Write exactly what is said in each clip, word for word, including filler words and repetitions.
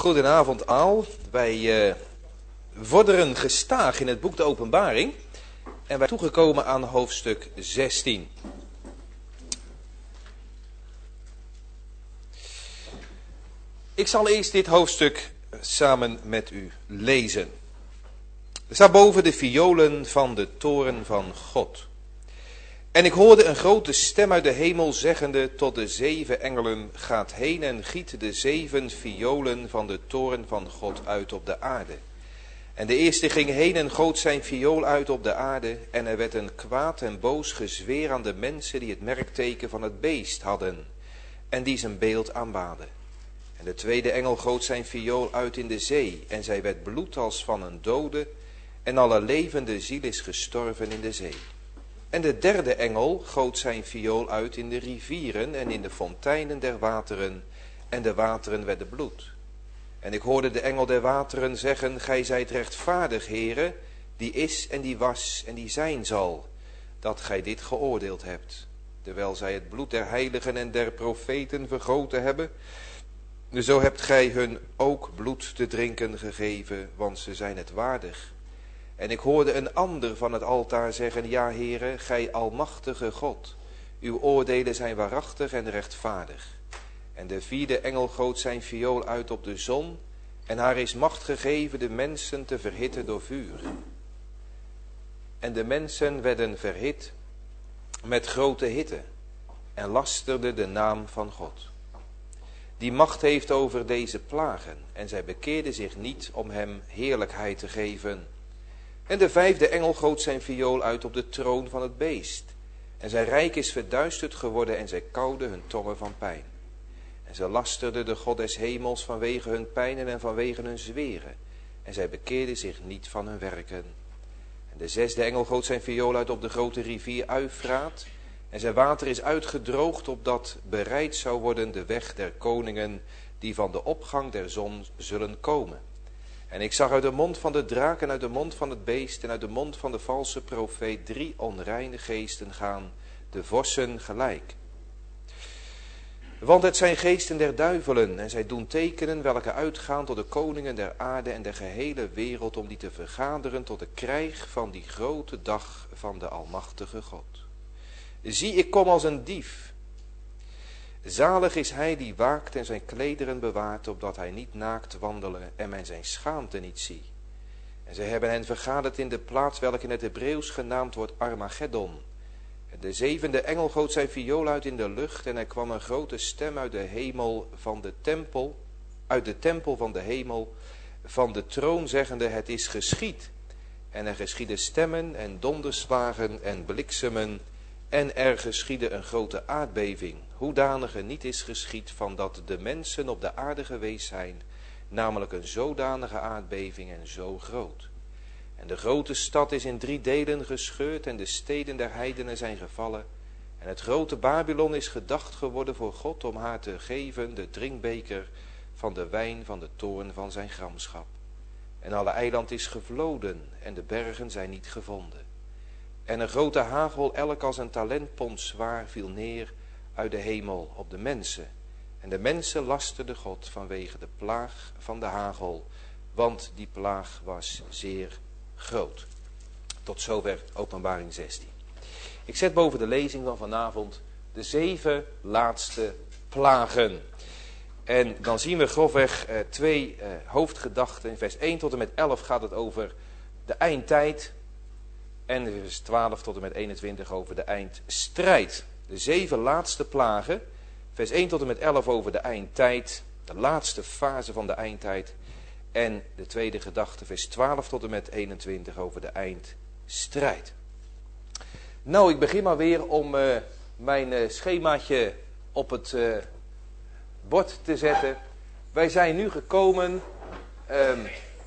Goedenavond al. Wij uh, vorderen gestaag in het boek De Openbaring. En wij zijn toegekomen aan hoofdstuk zestien. Ik zal eerst dit hoofdstuk samen met u lezen. Er staat boven de violen van de toren van God. En ik hoorde een grote stem uit de hemel zeggende tot de zeven engelen: gaat heen en giet de zeven violen van de toren van God uit op de aarde. En de eerste ging heen en goot zijn viool uit op de aarde. En er werd een kwaad en boos gezweer aan de mensen die het merkteken van het beest hadden en die zijn beeld aanbaden. En de tweede engel goot zijn viool uit in de zee, en zij werd bloed als van een dode, en alle levende ziel is gestorven in de zee. En de derde engel goot zijn viool uit in de rivieren en in de fonteinen der wateren, en de wateren werden bloed. En ik hoorde de engel der wateren zeggen: gij zijt rechtvaardig, Heere, die is en die was en die zijn zal, dat gij dit geoordeeld hebt, terwijl zij het bloed der heiligen en der profeten vergoten hebben. Zo hebt gij hun ook bloed te drinken gegeven, want ze zijn het waardig. En ik hoorde een ander van het altaar zeggen: ja, Heere, gij almachtige God, uw oordelen zijn waarachtig en rechtvaardig. En de vierde engel goot zijn viool uit op de zon, en haar is macht gegeven de mensen te verhitten door vuur. En de mensen werden verhit met grote hitte, en lasterden de naam van God, die macht heeft over deze plagen, en zij bekeerden zich niet om hem heerlijkheid te geven. En de vijfde engel goot zijn viool uit op de troon van het beest. En zijn rijk is verduisterd geworden en zij kauwden hun tongen van pijn. En zij lasterden de God des hemels vanwege hun pijnen en vanwege hun zweren. En zij bekeerden zich niet van hun werken. En de zesde engel goot zijn viool uit op de grote rivier Uifraat. En zijn water is uitgedroogd, opdat bereid zou worden de weg der koningen die van de opgang der zon zullen komen. En ik zag uit de mond van de draak en uit de mond van het beest en uit de mond van de valse profeet drie onreine geesten gaan, de vossen gelijk. Want het zijn geesten der duivelen, en zij doen tekenen welke uitgaan tot de koningen der aarde en de gehele wereld, om die te vergaderen tot de krijg van die grote dag van de almachtige God. Zie, ik kom als een dief. Zalig is hij die waakt en zijn klederen bewaart, opdat hij niet naakt wandelen en men zijn schaamte niet zie. En zij hebben hen vergaderd in de plaats welke in het Hebreeuws genaamd wordt Armageddon. En de zevende engel goot zijn viool uit in de lucht, en er kwam een grote stem uit de hemel van de tempel, uit de tempel van de hemel, van de troon zeggende: het is geschied. En er geschieden stemmen en donderslagen en bliksemen, en er geschiedde een grote aardbeving, hoedanige niet is geschied van dat de mensen op de aarde geweest zijn, namelijk een zodanige aardbeving en zo groot. En de grote stad is in drie delen gescheurd, en de steden der heidenen zijn gevallen. En het grote Babylon is gedacht geworden voor God, om haar te geven de drinkbeker van de wijn van de toorn van zijn gramschap. En alle eiland is gevloden, en de bergen zijn niet gevonden. En een grote hagel, elk als een talentpond zwaar, viel neer uit de hemel op de mensen. En de mensen lasterden God vanwege de plaag van de hagel, want die plaag was zeer groot. Tot zover Openbaring zestien. Ik zet boven de lezing van vanavond de zeven laatste plagen. En dan zien we grofweg eh, twee eh, hoofdgedachten. In vers één tot en met elf gaat het over de eindtijd. En in vers twaalf tot en met eenentwintig over de eindstrijd. De zeven laatste plagen. Vers één tot en met elf over de eindtijd. De laatste fase van de eindtijd. En de tweede gedachte, vers twaalf tot en met eenentwintig over de eindstrijd. Nou, ik begin maar weer om uh, mijn uh, schemaatje op het uh, bord te zetten. Wij zijn nu gekomen um,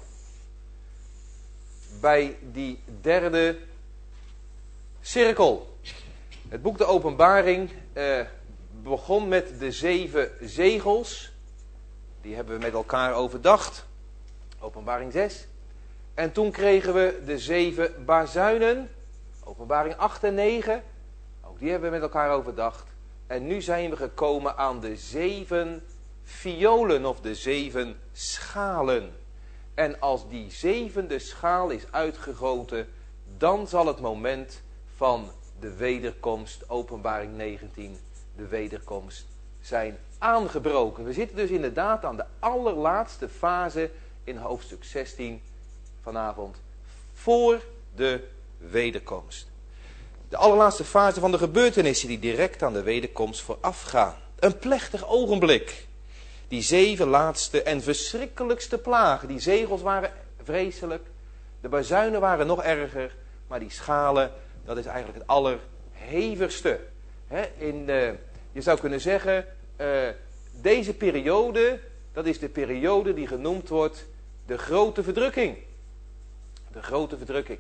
bij die derde cirkel. Het boek De Openbaring uh, begon met de zeven zegels. Die hebben we met elkaar overdacht. Openbaring zes. En toen kregen we de zeven bazuinen. Openbaring acht en negen. Ook die hebben we met elkaar overdacht. En nu zijn we gekomen aan de zeven violen of de zeven schalen. En als die zevende schaal is uitgegoten, dan zal het moment van de wederkomst, Openbaring negentien, de wederkomst, zijn aangebroken. We zitten dus inderdaad aan de allerlaatste fase in hoofdstuk zestien vanavond, voor de wederkomst. De allerlaatste fase van de gebeurtenissen die direct aan de wederkomst voorafgaan. Een plechtig ogenblik. Die zeven laatste en verschrikkelijkste plagen. Die zegels waren vreselijk. De bazuinen waren nog erger. Maar die schalen, dat is eigenlijk het allerhevigste. He, in, uh, je zou kunnen zeggen, uh, deze periode, dat is de periode die genoemd wordt de grote verdrukking. De grote verdrukking.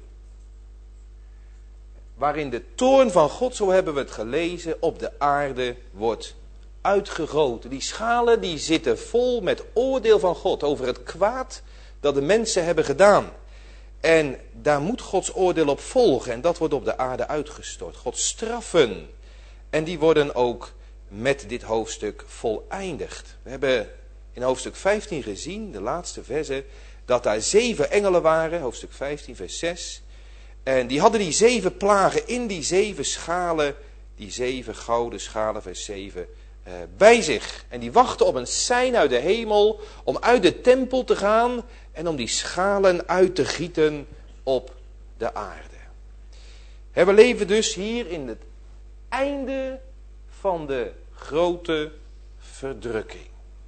Waarin de toorn van God, zo hebben we het gelezen, op de aarde wordt uitgegoten. Die schalen die zitten vol met oordeel van God over het kwaad dat de mensen hebben gedaan. En daar moet Gods oordeel op volgen en dat wordt op de aarde uitgestort. Gods straffen. En die worden ook met dit hoofdstuk voleindigd. We hebben in hoofdstuk vijftien gezien, de laatste verse, dat daar zeven engelen waren, hoofdstuk vijftien vers zes. En die hadden die zeven plagen in die zeven schalen, die zeven gouden schalen, vers zeven, eh, bij zich. En die wachten op een sein uit de hemel om uit de tempel te gaan en om die schalen uit te gieten op de aarde. We leven dus hier in het einde van de grote verdrukking.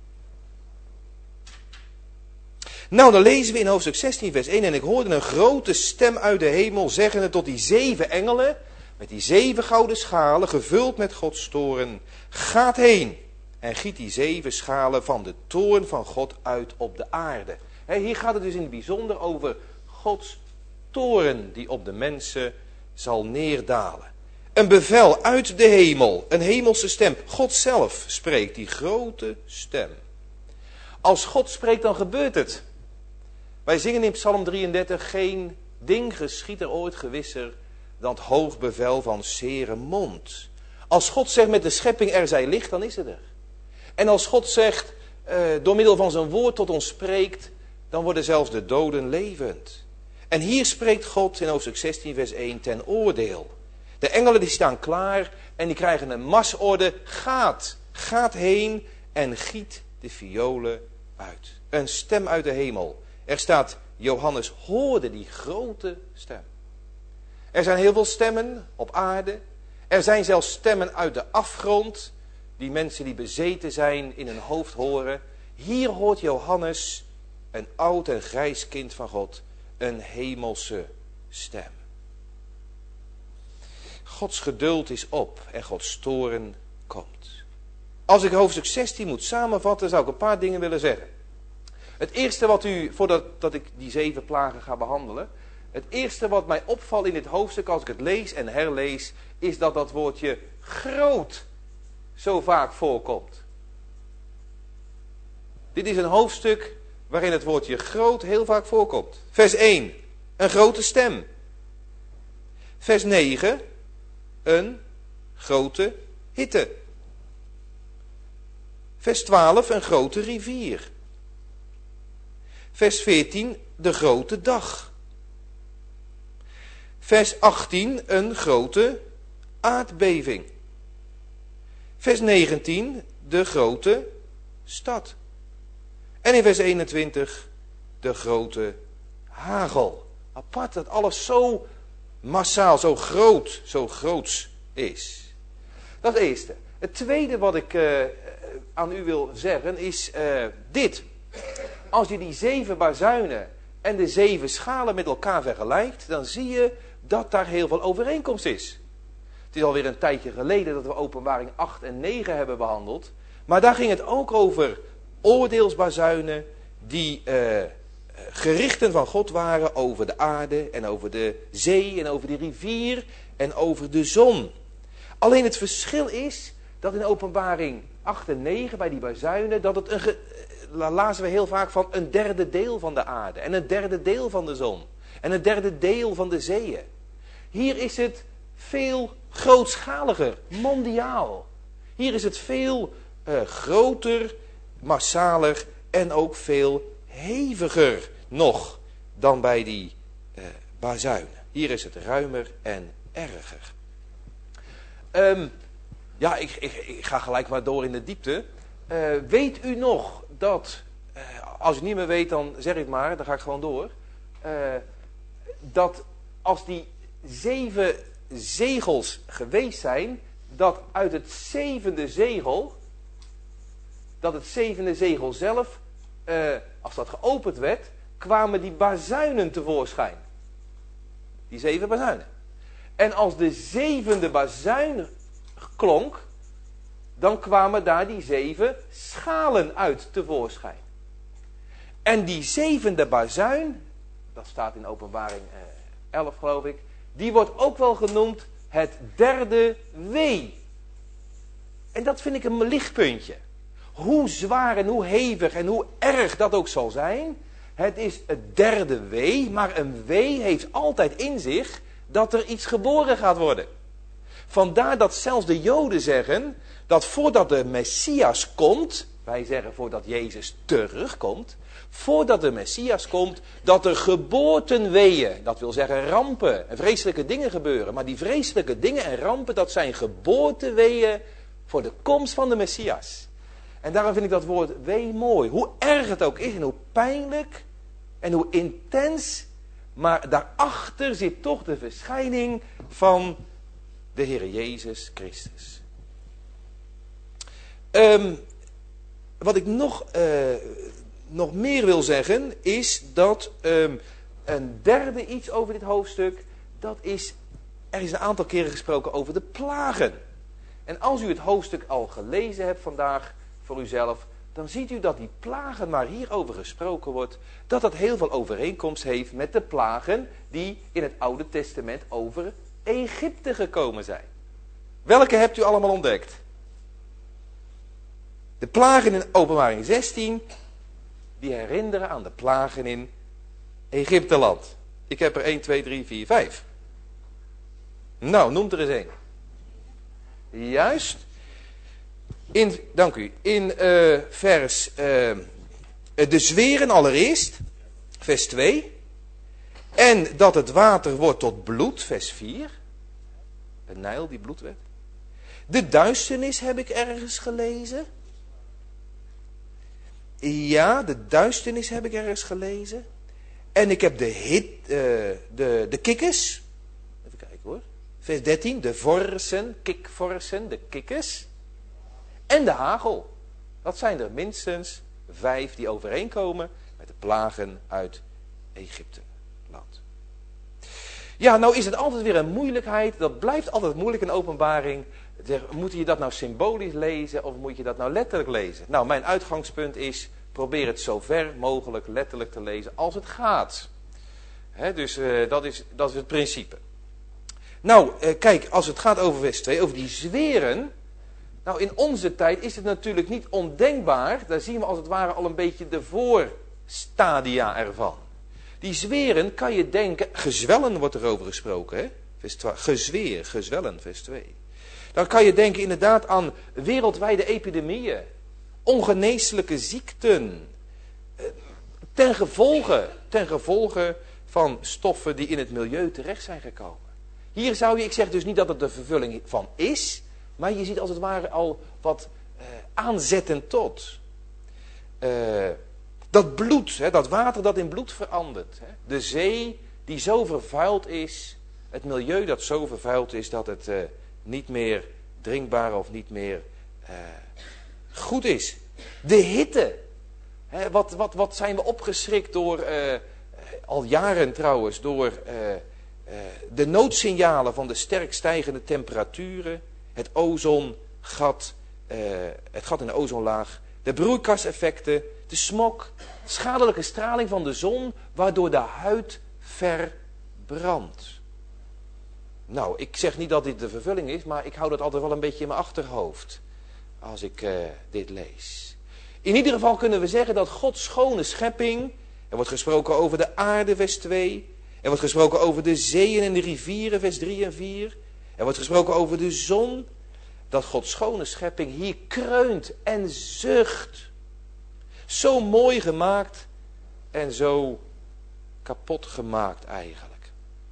Nou, dan lezen we in hoofdstuk zestien vers één. En ik hoorde een grote stem uit de hemel zeggende tot die zeven engelen, met die zeven gouden schalen, gevuld met Gods toorn. Gaat heen en giet die zeven schalen van de toorn van God uit op de aarde. He, hier gaat het dus in het bijzonder over Gods toorn die op de mensen zal neerdalen. Een bevel uit de hemel, een hemelse stem. God zelf spreekt, die grote stem. Als God spreekt, dan gebeurt het. Wij zingen in Psalm drieëndertig, geen ding geschiet er ooit gewisser dan het hoog bevel van zere mond. Als God zegt met de schepping er zij licht, dan is het er. En als God zegt, uh, door middel van zijn woord tot ons spreekt, dan worden zelfs de doden levend. En hier spreekt God in hoofdstuk zestien vers één ten oordeel. De engelen die staan klaar en die krijgen een marsorde. Gaat, gaat heen en giet de violen uit. Een stem uit de hemel. Er staat, Johannes hoorde die grote stem. Er zijn heel veel stemmen op aarde. Er zijn zelfs stemmen uit de afgrond. Die mensen die bezeten zijn in hun hoofd horen. Hier hoort Johannes, een oud en grijs kind van God, een hemelse stem. Gods geduld is op en Gods toorn komt. Als ik hoofdstuk zestien moet samenvatten, zou ik een paar dingen willen zeggen. Het eerste wat u, voordat dat ik die zeven plagen ga behandelen. Het eerste wat mij opvalt in dit hoofdstuk als ik het lees en herlees, is dat dat woordje groot zo vaak voorkomt. Dit is een hoofdstuk waarin het woordje groot heel vaak voorkomt. Vers één, een grote stem. Vers negen, een grote hitte. Vers twaalf, een grote rivier. Vers veertien, de grote dag. Vers achttien, een grote aardbeving. Vers negentien, de grote stad. En in vers eenentwintig, de grote hagel. Apart dat alles zo massaal, zo groot, zo groots is. Dat is het eerste. Het tweede wat ik uh, aan u wil zeggen is uh, dit. Als je die zeven bazuinen en de zeven schalen met elkaar vergelijkt, dan zie je dat daar heel veel overeenkomst is. Het is alweer een tijdje geleden dat we Openbaring acht en negen hebben behandeld. Maar daar ging het ook over oordeelsbazuinen die uh, gerichten van God waren over de aarde en over de zee en over de rivier en over de zon. Alleen het verschil is dat in Openbaring acht en negen bij die bazuinen, dat het een, ge, lazen we heel vaak van een derde deel van de aarde en een derde deel van de zon en een derde deel van de zeeën. Hier is het veel grootschaliger, mondiaal. Hier is het veel uh, groter massaler en ook veel heviger nog dan bij die uh, bazuinen. Hier is het ruimer en erger. Um, ja, ik, ik, ik ga gelijk maar door in de diepte. Uh, weet u nog dat, uh, als u niet meer weet dan zeg ik maar, dan ga ik gewoon door. Uh, dat als die zeven zegels geweest zijn, dat uit het zevende zegel, dat het zevende zegel zelf, uh, als dat geopend werd, kwamen die bazuinen tevoorschijn. Die zeven bazuinen. En als de zevende bazuin klonk, dan kwamen daar die zeven schalen uit tevoorschijn. En die zevende bazuin, dat staat in Openbaring elf geloof ik, die wordt ook wel genoemd het derde wee. En dat vind ik een lichtpuntje. Hoe zwaar en hoe hevig en hoe erg dat ook zal zijn, het is het derde wee, maar een wee heeft altijd in zich dat er iets geboren gaat worden. Vandaar dat zelfs de Joden zeggen dat voordat de Messias komt, wij zeggen voordat Jezus terugkomt, voordat de Messias komt, dat er geboortenweeën, dat wil zeggen rampen en vreselijke dingen gebeuren. Maar die vreselijke dingen en rampen, dat zijn geboorteweeën voor de komst van de Messias. En daarom vind ik dat woord wee mooi. Hoe erg het ook is en hoe pijnlijk en hoe intens, maar daarachter zit toch de verschijning van de Heer Jezus Christus. Um, wat ik nog, uh, nog meer wil zeggen is dat um, een derde iets over dit hoofdstuk, dat is, er is een aantal keren gesproken over de plagen. En als u het hoofdstuk al gelezen hebt vandaag voor uzelf, dan ziet u dat die plagen waar hierover gesproken wordt, dat dat heel veel overeenkomst heeft met de plagen die in het Oude Testament over Egypte gekomen zijn. Welke hebt u allemaal ontdekt? De plagen in Openbaring zestien, die herinneren aan de plagen in Egypteland. Ik heb er één, twee, drie, vier, vijf. Nou, noem er eens één. Juist. In, dank u. In uh, vers, uh, de zweren allereerst, vers twee. En dat het water wordt tot bloed, vers vier. De Nijl die bloed werd. De duisternis heb ik ergens gelezen. Ja, de duisternis heb ik ergens gelezen. En ik heb de hit, uh, de, de kikkers. Even kijken hoor. Vers dertien, de vorsen, kikvorsen, de kikkers. En de hagel. Dat zijn er minstens vijf die overeenkomen met de plagen uit Egypte. Land. Ja, nou is het altijd weer een moeilijkheid. Dat blijft altijd moeilijk in Openbaring. Moet je dat nou symbolisch lezen of moet je dat nou letterlijk lezen? Nou, mijn uitgangspunt is, probeer het zo ver mogelijk letterlijk te lezen als het gaat. He, dus uh, dat, is, dat is het principe. Nou, uh, kijk, als het gaat over vers twee, over die zweren. Nou, in onze tijd is het natuurlijk niet ondenkbaar. Daar zien we als het ware al een beetje de voorstadia ervan. Die zweren kan je denken, gezwellen wordt erover gesproken, hè? Vers twee, gezweer, gezwellen, vers twee. Dan kan je denken inderdaad aan wereldwijde epidemieën, ongeneeslijke ziekten, ten gevolge, ten gevolge van stoffen die in het milieu terecht zijn gekomen. Hier zou je, ik zeg dus niet dat het de vervulling van is, maar je ziet als het ware al wat uh, aanzetten tot. Uh, dat bloed, hè, dat water dat in bloed verandert. Hè, de zee die zo vervuild is, het milieu dat zo vervuild is dat het uh, niet meer drinkbaar of niet meer uh, goed is. De hitte. Hè, wat, wat, wat zijn we opgeschrikt door, uh, al jaren trouwens, door uh, uh, de noodsignalen van de sterk stijgende temperaturen. Het ozongat, uh, het gat in de ozonlaag, de broeikaseffecten, de smog, schadelijke straling van de zon, waardoor de huid verbrandt. Nou, ik zeg niet dat dit de vervulling is, maar ik hou dat altijd wel een beetje in mijn achterhoofd als ik uh, dit lees. In ieder geval kunnen we zeggen dat Gods schone schepping, er wordt gesproken over de aarde, vers twee, er wordt gesproken over de zeeën en de rivieren, vers drie en vier, er wordt gesproken over de zon, dat Gods schone schepping hier kreunt en zucht Zo mooi gemaakt en zo kapot gemaakt eigenlijk.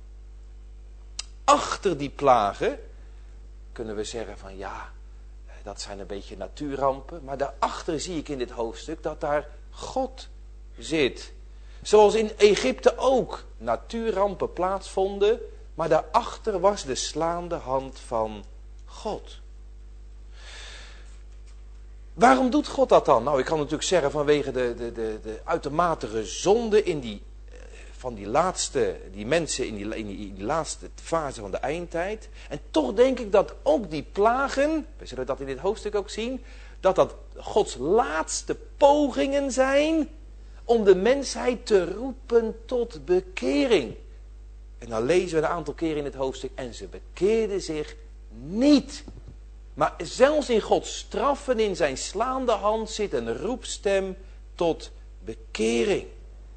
Achter die plagen kunnen we zeggen van ja, dat zijn een beetje natuurrampen. Maar daarachter zie ik in dit hoofdstuk dat daar God zit. Zoals in Egypte ook natuurrampen plaatsvonden. Maar daarachter was de slaande hand van God. Waarom doet God dat dan? Nou, ik kan natuurlijk zeggen vanwege de, de, de, de uitermate zonde in die, van die laatste, die mensen in die, in, die, in die laatste fase van de eindtijd. En toch denk ik dat ook die plagen, we zullen dat in dit hoofdstuk ook zien, dat dat Gods laatste pogingen zijn om de mensheid te roepen tot bekering. En dan lezen we een aantal keren in het hoofdstuk, en ze bekeerden zich niet. Maar zelfs in Gods straffen, in zijn slaande hand, zit een roepstem tot bekering.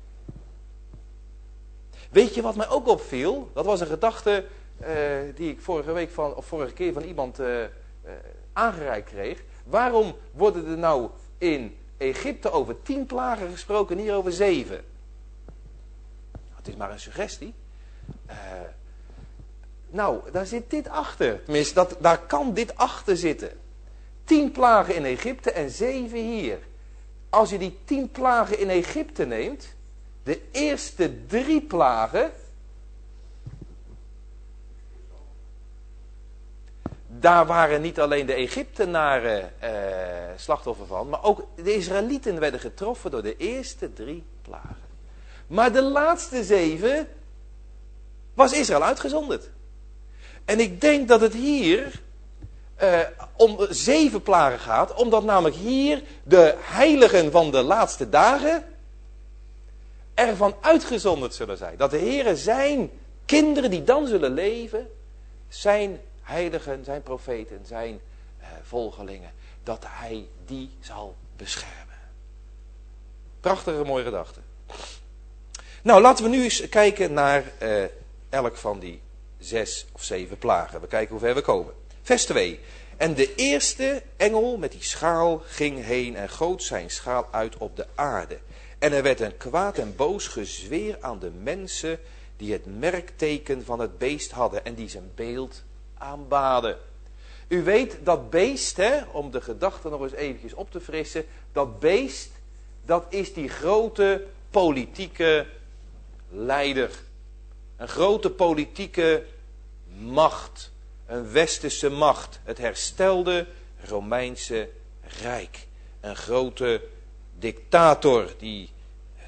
Weet je wat mij ook opviel? Dat was een gedachte uh, die ik vorige week van, of vorige keer van iemand uh, uh, aangereikt kreeg. Waarom worden er nou in Egypte over tien plagen gesproken en hier over zeven? Het is maar een suggestie. Uh, nou, daar zit dit achter. Tenminste, dat, daar kan dit achter zitten. Tien plagen in Egypte en zeven hier. Als je die tien plagen in Egypte neemt, de eerste drie plagen, daar waren niet alleen de Egyptenaren uh, slachtoffer van, maar ook de Israëlieten werden getroffen door de eerste drie plagen. Maar de laatste zeven was Israël uitgezonderd. En ik denk dat het hier uh, om zeven plagen gaat, omdat namelijk hier de heiligen van de laatste dagen ervan uitgezonderd zullen zijn. Dat de Heere zijn kinderen die dan zullen leven, zijn heiligen, zijn profeten, zijn uh, volgelingen, dat hij die zal beschermen. Prachtige mooie gedachte. Nou, laten we nu eens kijken naar uh, elk van die zes of zeven plagen. We kijken hoe ver we komen. Vers twee. En de eerste engel met die schaal ging heen en goot zijn schaal uit op de aarde. En er werd een kwaad en boos gezweer aan de mensen die het merkteken van het beest hadden en die zijn beeld aanbaden. U weet, dat beest, hè, om de gedachte nog eens eventjes op te frissen, dat beest, dat is die grote politieke leider. Een grote politieke macht. Een westerse macht. Het herstelde Romeinse Rijk. Een grote dictator die uh,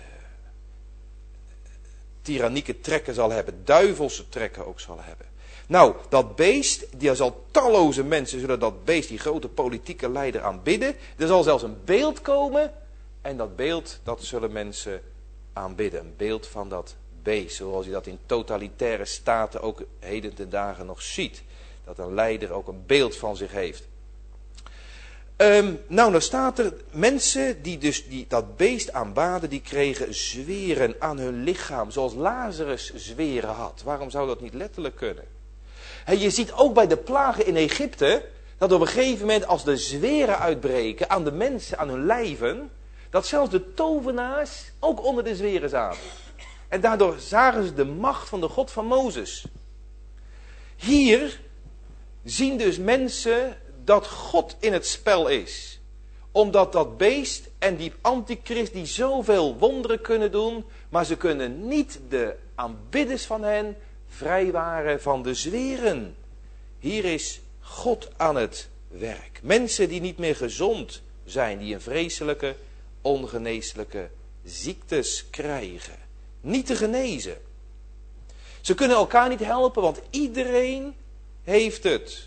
tyrannieke trekken zal hebben. Duivelse trekken ook zal hebben. Nou, dat beest, die zal talloze mensen zullen dat beest, die grote politieke leider, aanbidden. Er zal zelfs een beeld komen. En dat beeld, dat zullen mensen aanbidden. Een beeld van dat beest. Zoals je dat in totalitaire staten ook heden ten dagen nog ziet. Dat een leider ook een beeld van zich heeft. Um, nou, dan staat er, mensen die dus die, dat beest aanbaden, die kregen zweren aan hun lichaam. Zoals Lazarus zweren had. Waarom zou dat niet letterlijk kunnen? He, je ziet ook bij de plagen in Egypte, dat op een gegeven moment als de zweren uitbreken aan de mensen, aan hun lijven, dat zelfs de tovenaars ook onder de zweren zaten. En daardoor zagen ze de macht van de God van Mozes. Hier zien dus mensen dat God in het spel is. Omdat dat beest en die antichrist die zoveel wonderen kunnen doen, maar ze kunnen niet de aanbidders van hen vrijwaren van de zweren. Hier is God aan het werk. Mensen die niet meer gezond zijn, die een vreselijke, ongeneeslijke ziektes krijgen. Niet te genezen. Ze kunnen elkaar niet helpen, want iedereen heeft het.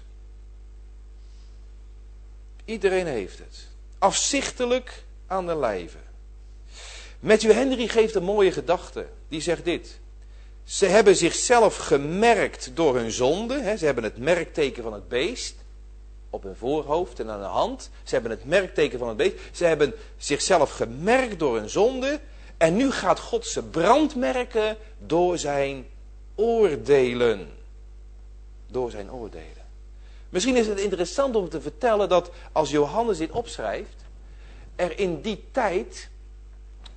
Iedereen heeft het. Afzichtelijk aan de lijve. Matthew Henry geeft een mooie gedachte. Die zegt dit. Ze hebben zichzelf gemerkt door hun zonde. Hè, ze hebben het merkteken van het beest op hun voorhoofd en aan de hand. Ze hebben het merkteken van het beest. Ze hebben zichzelf gemerkt door hun zonde. En nu gaat God ze brandmerken door zijn oordelen. Door zijn oordelen. Misschien is het interessant om te vertellen dat als Johannes dit opschrijft, er in die tijd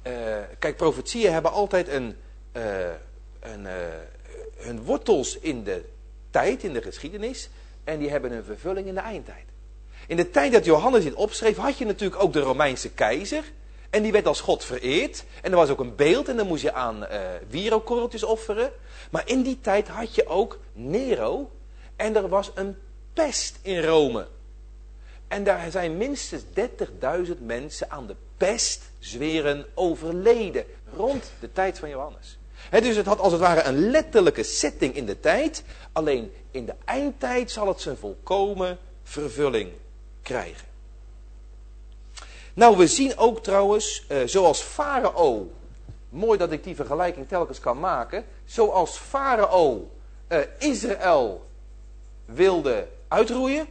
Uh, kijk, profetieën hebben altijd een, uh, een, uh, hun wortels in de tijd, in de geschiedenis. En die hebben een vervulling in de eindtijd. In de tijd dat Johannes dit opschreef, had je natuurlijk ook de Romeinse keizer. En die werd als God vereerd. En er was ook een beeld en dan moest je aan uh, wierookkorreltjes offeren. Maar in die tijd had je ook Nero. En er was een pest in Rome. En daar zijn minstens dertigduizend mensen aan de pestzweren overleden. Rond de tijd van Johannes. He, dus het had als het ware een letterlijke setting in de tijd. Alleen in de eindtijd zal het zijn volkomen vervulling krijgen. Nou, we zien ook trouwens, uh, zoals Farao, mooi dat ik die vergelijking telkens kan maken, zoals Farao uh, Israël wilde uitroeien,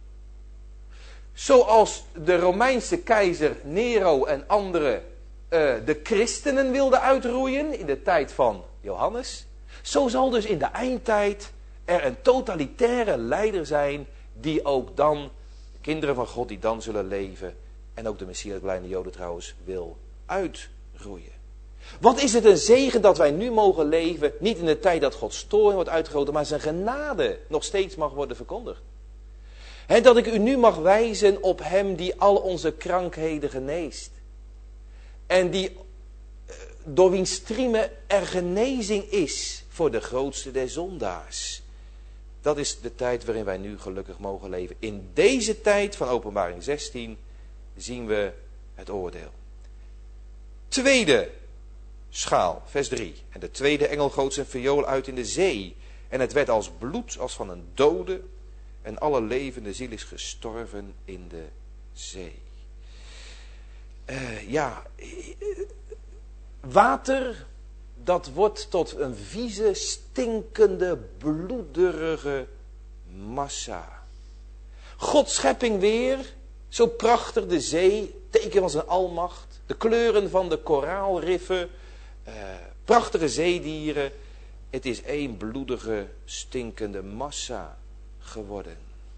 zoals de Romeinse keizer Nero en anderen uh, de christenen wilden uitroeien in de tijd van Johannes, zo zal dus in de eindtijd er een totalitaire leider zijn die ook dan, kinderen van God die dan zullen leven, en ook de Messias, blijde Joden trouwens, wil uitroeien. Wat is het een zegen dat wij nu mogen leven, niet in de tijd dat Gods toorn wordt uitgegoten, maar zijn genade nog steeds mag worden verkondigd. He, dat ik u nu mag wijzen op hem die al onze krankheden geneest. En die, door wiens striemen er genezing is voor de grootste der zondaars. Dat is de tijd waarin wij nu gelukkig mogen leven. In deze tijd van Openbaring zestien zien we het oordeel. Tweede schaal, vers drie. En de tweede engel goot zijn viool uit in de zee. En het werd als bloed als van een dode. En alle levende ziel is gestorven in de zee. Uh, ja, water, dat wordt tot een vieze, stinkende, bloederige massa. Gods schepping weer, zo prachtig de zee, teken van zijn almacht. De kleuren van de koraalriffen, uh, prachtige zeedieren. Het is één bloedige, stinkende massa geworden.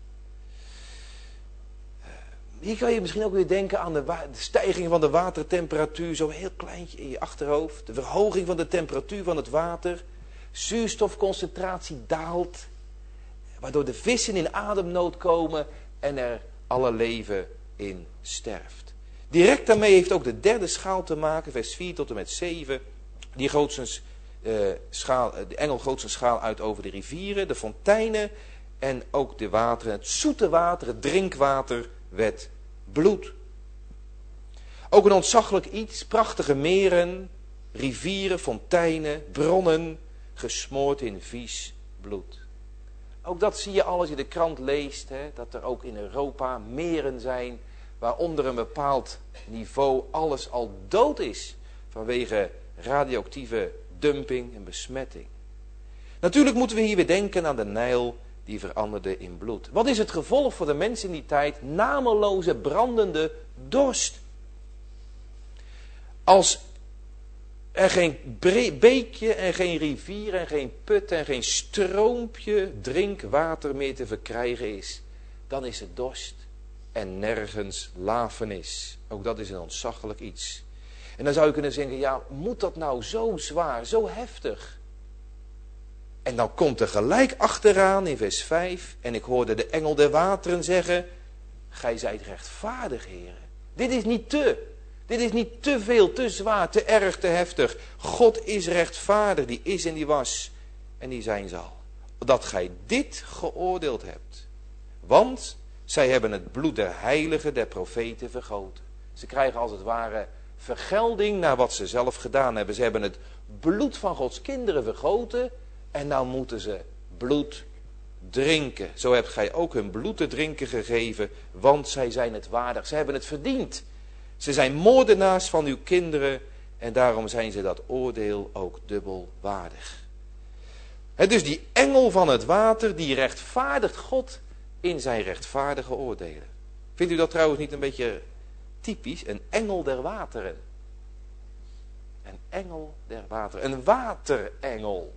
Uh, hier kan je misschien ook weer denken aan de, wa- de stijging van de watertemperatuur, zo heel kleintje in je achterhoofd. De verhoging van de temperatuur van het water. Zuurstofconcentratie daalt, waardoor de vissen in ademnood komen en er alle leven in sterft. Direct daarmee heeft ook de derde schaal te maken, vers vier tot en met zeven. Die goot zijn, uh, schaal, de engel goot zijn schaal uit over de rivieren, de fonteinen en ook de wateren. Het zoete water, het drinkwater werd bloed. Ook een ontzaglijk iets, prachtige meren, rivieren, fonteinen, bronnen, gesmoord in vies bloed. Ook dat zie je al als je de krant leest, hè, dat er ook in Europa meren zijn waar onder een bepaald niveau alles al dood is vanwege radioactieve dumping en besmetting. Natuurlijk moeten we hier weer denken aan de Nijl die veranderde in bloed. Wat is het gevolg voor de mensen in die tijd? Nameloze, brandende dorst. Als er geen beekje en geen rivier en geen put en geen stroompje drinkwater meer te verkrijgen is, dan is het dorst en nergens lafenis. Ook dat is een ontzaglijk iets. En dan zou je kunnen zeggen, ja, moet dat nou zo zwaar, zo heftig? En dan komt er gelijk achteraan in vers vijf, en ik hoorde de engel der wateren zeggen, gij zijt rechtvaardig, heren. Dit is niet te... Dit is niet te veel, te zwaar, te erg, te heftig. God is rechtvaardig, die is en die was en die zijn zal. Dat gij dit geoordeeld hebt. Want zij hebben het bloed der heiligen, der profeten vergoten. Ze krijgen als het ware vergelding naar wat ze zelf gedaan hebben. Ze hebben het bloed van Gods kinderen vergoten en nou moeten ze bloed drinken. Zo hebt gij ook hun bloed te drinken gegeven, want zij zijn het waardig. Ze hebben het verdiend. Ze zijn moordenaars van uw kinderen en daarom zijn ze dat oordeel ook dubbel waardig. He, dus die engel van het water, die rechtvaardigt God in zijn rechtvaardige oordelen. Vindt u dat trouwens niet een beetje typisch? Een engel der wateren. Een engel der wateren. Een waterengel.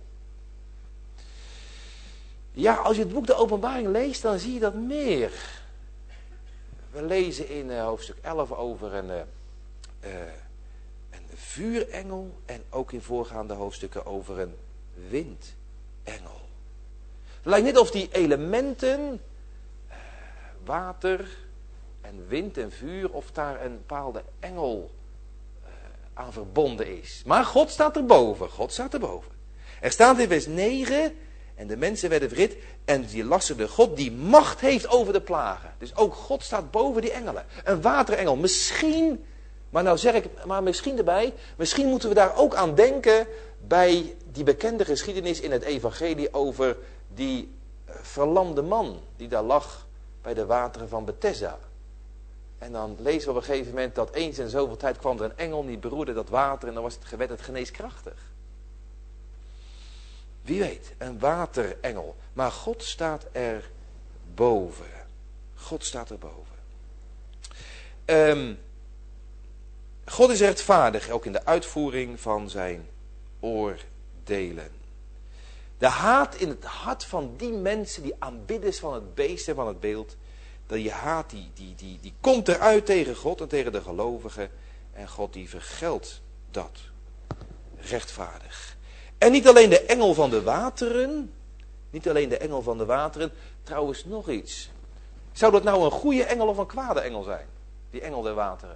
Ja, als je het boek De Openbaring leest, dan zie je dat meer. We lezen in uh, hoofdstuk elf over een, uh, uh, een vuurengel en ook in voorgaande hoofdstukken over een windengel. Het lijkt net of die elementen, water en wind en vuur, of daar een bepaalde engel aan verbonden is. Maar God staat erboven. God staat erboven. Er staat in vers negen. En de mensen werden verhit. En die lasterden God die macht heeft over de plagen. Dus ook God staat boven die engelen. Een waterengel. Misschien. Maar nou zeg ik. Maar misschien erbij. Misschien moeten we daar ook aan denken. Bij die bekende geschiedenis in het evangelie. Over die verlamde man. Die daar lag. Bij de wateren van Bethesda. En dan lezen we op een gegeven moment dat eens in zoveel tijd kwam er een engel, die beroerde dat water en dan was het, werd het geneeskrachtig. Wie weet, een waterengel. Maar God staat er boven. God staat er boven. Um, God is rechtvaardig, ook in de uitvoering van zijn oordelen. De haat in het hart van die mensen, die aanbidders van het beest en van het beeld, die haat, die, die, die, die komt eruit tegen God en tegen de gelovigen. En God die vergeldt dat. Rechtvaardig. En niet alleen de engel van de wateren. Niet alleen de engel van de wateren. Trouwens nog iets. Zou dat nou een goede engel of een kwade engel zijn? Die engel der wateren.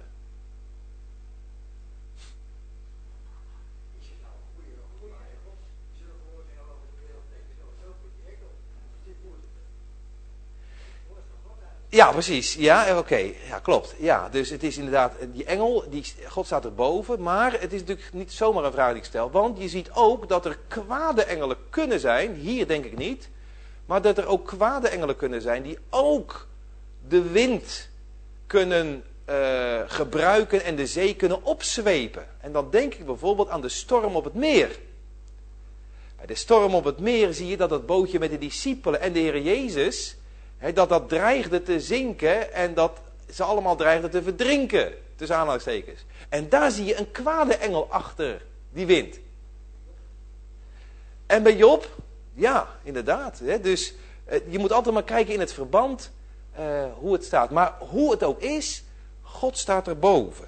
Ja, precies. Ja, oké. Okay. Ja, klopt. Ja, dus het is inderdaad, die engel, die, God staat erboven. Maar het is natuurlijk niet zomaar een vraag die ik stel. Want je ziet ook dat er kwade engelen kunnen zijn. Hier denk ik niet. Maar dat er ook kwade engelen kunnen zijn die ook de wind kunnen uh, gebruiken en de zee kunnen opzwepen. En dan denk ik bijvoorbeeld aan de storm op het meer. Bij de storm op het meer zie je dat het bootje met de discipelen en de Heer Jezus, he, dat dat dreigde te zinken en dat ze allemaal dreigden te verdrinken. Tussen aanhalingstekens. En daar zie je een kwade engel achter die wind. En bij Job, ja, inderdaad. Hè, dus uh, je moet altijd maar kijken in het verband uh, hoe het staat. Maar hoe het ook is, God staat erboven.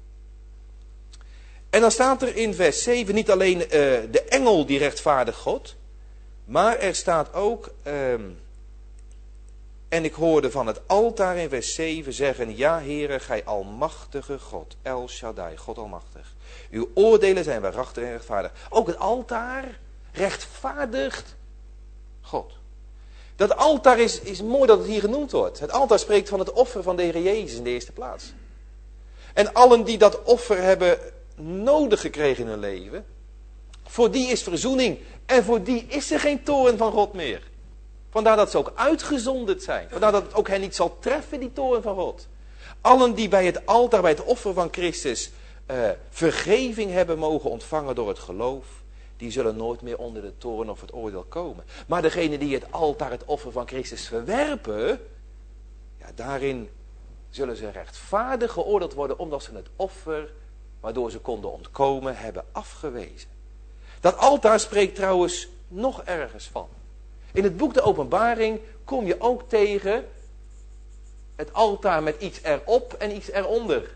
En dan staat er in vers zeven niet alleen uh, de engel die rechtvaardigt God. Maar er staat ook, uh, en ik hoorde van het altaar in vers zeven zeggen, ja Heere, gij almachtige God, El Shaddai, God almachtig. Uw oordelen zijn waarachtig en rechtvaardig. Ook het altaar rechtvaardigt God. Dat altaar is, is mooi dat het hier genoemd wordt. Het altaar spreekt van het offer van de Heer Jezus in de eerste plaats. En allen die dat offer hebben nodig gekregen in hun leven, voor die is verzoening. En voor die is er geen toorn van God meer. Vandaar dat ze ook uitgezonderd zijn. Vandaar dat het ook hen niet zal treffen, die toorn van God. Allen die bij het altaar, bij het offer van Christus, uh, vergeving hebben mogen ontvangen door het geloof, die zullen nooit meer onder de toorn of het oordeel komen. Maar degenen die het altaar, het offer van Christus verwerpen, ja, daarin zullen ze rechtvaardig geoordeeld worden, omdat ze het offer, waardoor ze konden ontkomen, hebben afgewezen. Dat altaar spreekt trouwens nog ergens van. In het boek de Openbaring kom je ook tegen het altaar met iets erop en iets eronder.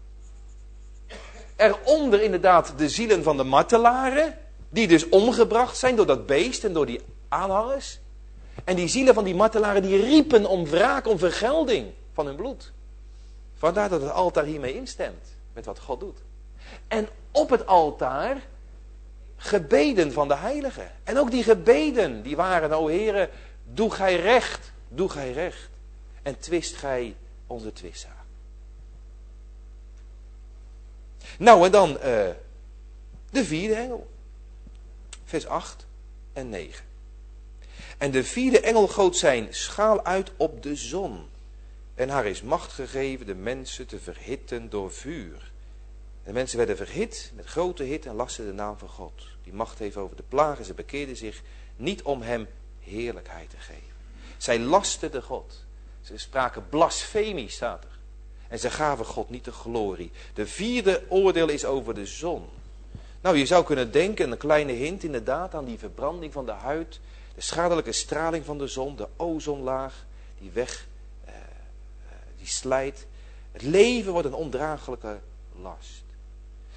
Eronder inderdaad de zielen van de martelaren, die dus omgebracht zijn door dat beest en door die aanhangers. En die zielen van die martelaren die riepen om wraak, om vergelding van hun bloed. Vandaar dat het altaar hiermee instemt met wat God doet. En op het altaar gebeden van de heiligen. En ook die gebeden, die waren, o Heere, doe gij recht, doe gij recht. En twist gij onze twistzaak. Nou en dan uh, de vierde engel. Vers acht en negen. En de vierde engel goot zijn schaal uit op de zon. En haar is macht gegeven de mensen te verhitten door vuur. De mensen werden verhit met grote hit en lasten de naam van God. Die macht heeft over de plagen. Ze bekeerden zich niet om hem heerlijkheid te geven. Zij lasten God. Ze spraken blasfemie, staat er. En ze gaven God niet de glorie. De vierde oordeel is over de zon. Nou, je zou kunnen denken, een kleine hint inderdaad, aan die verbranding van de huid. De schadelijke straling van de zon. De ozonlaag die weg, uh, uh, die slijt. Het leven wordt een ondraaglijke last.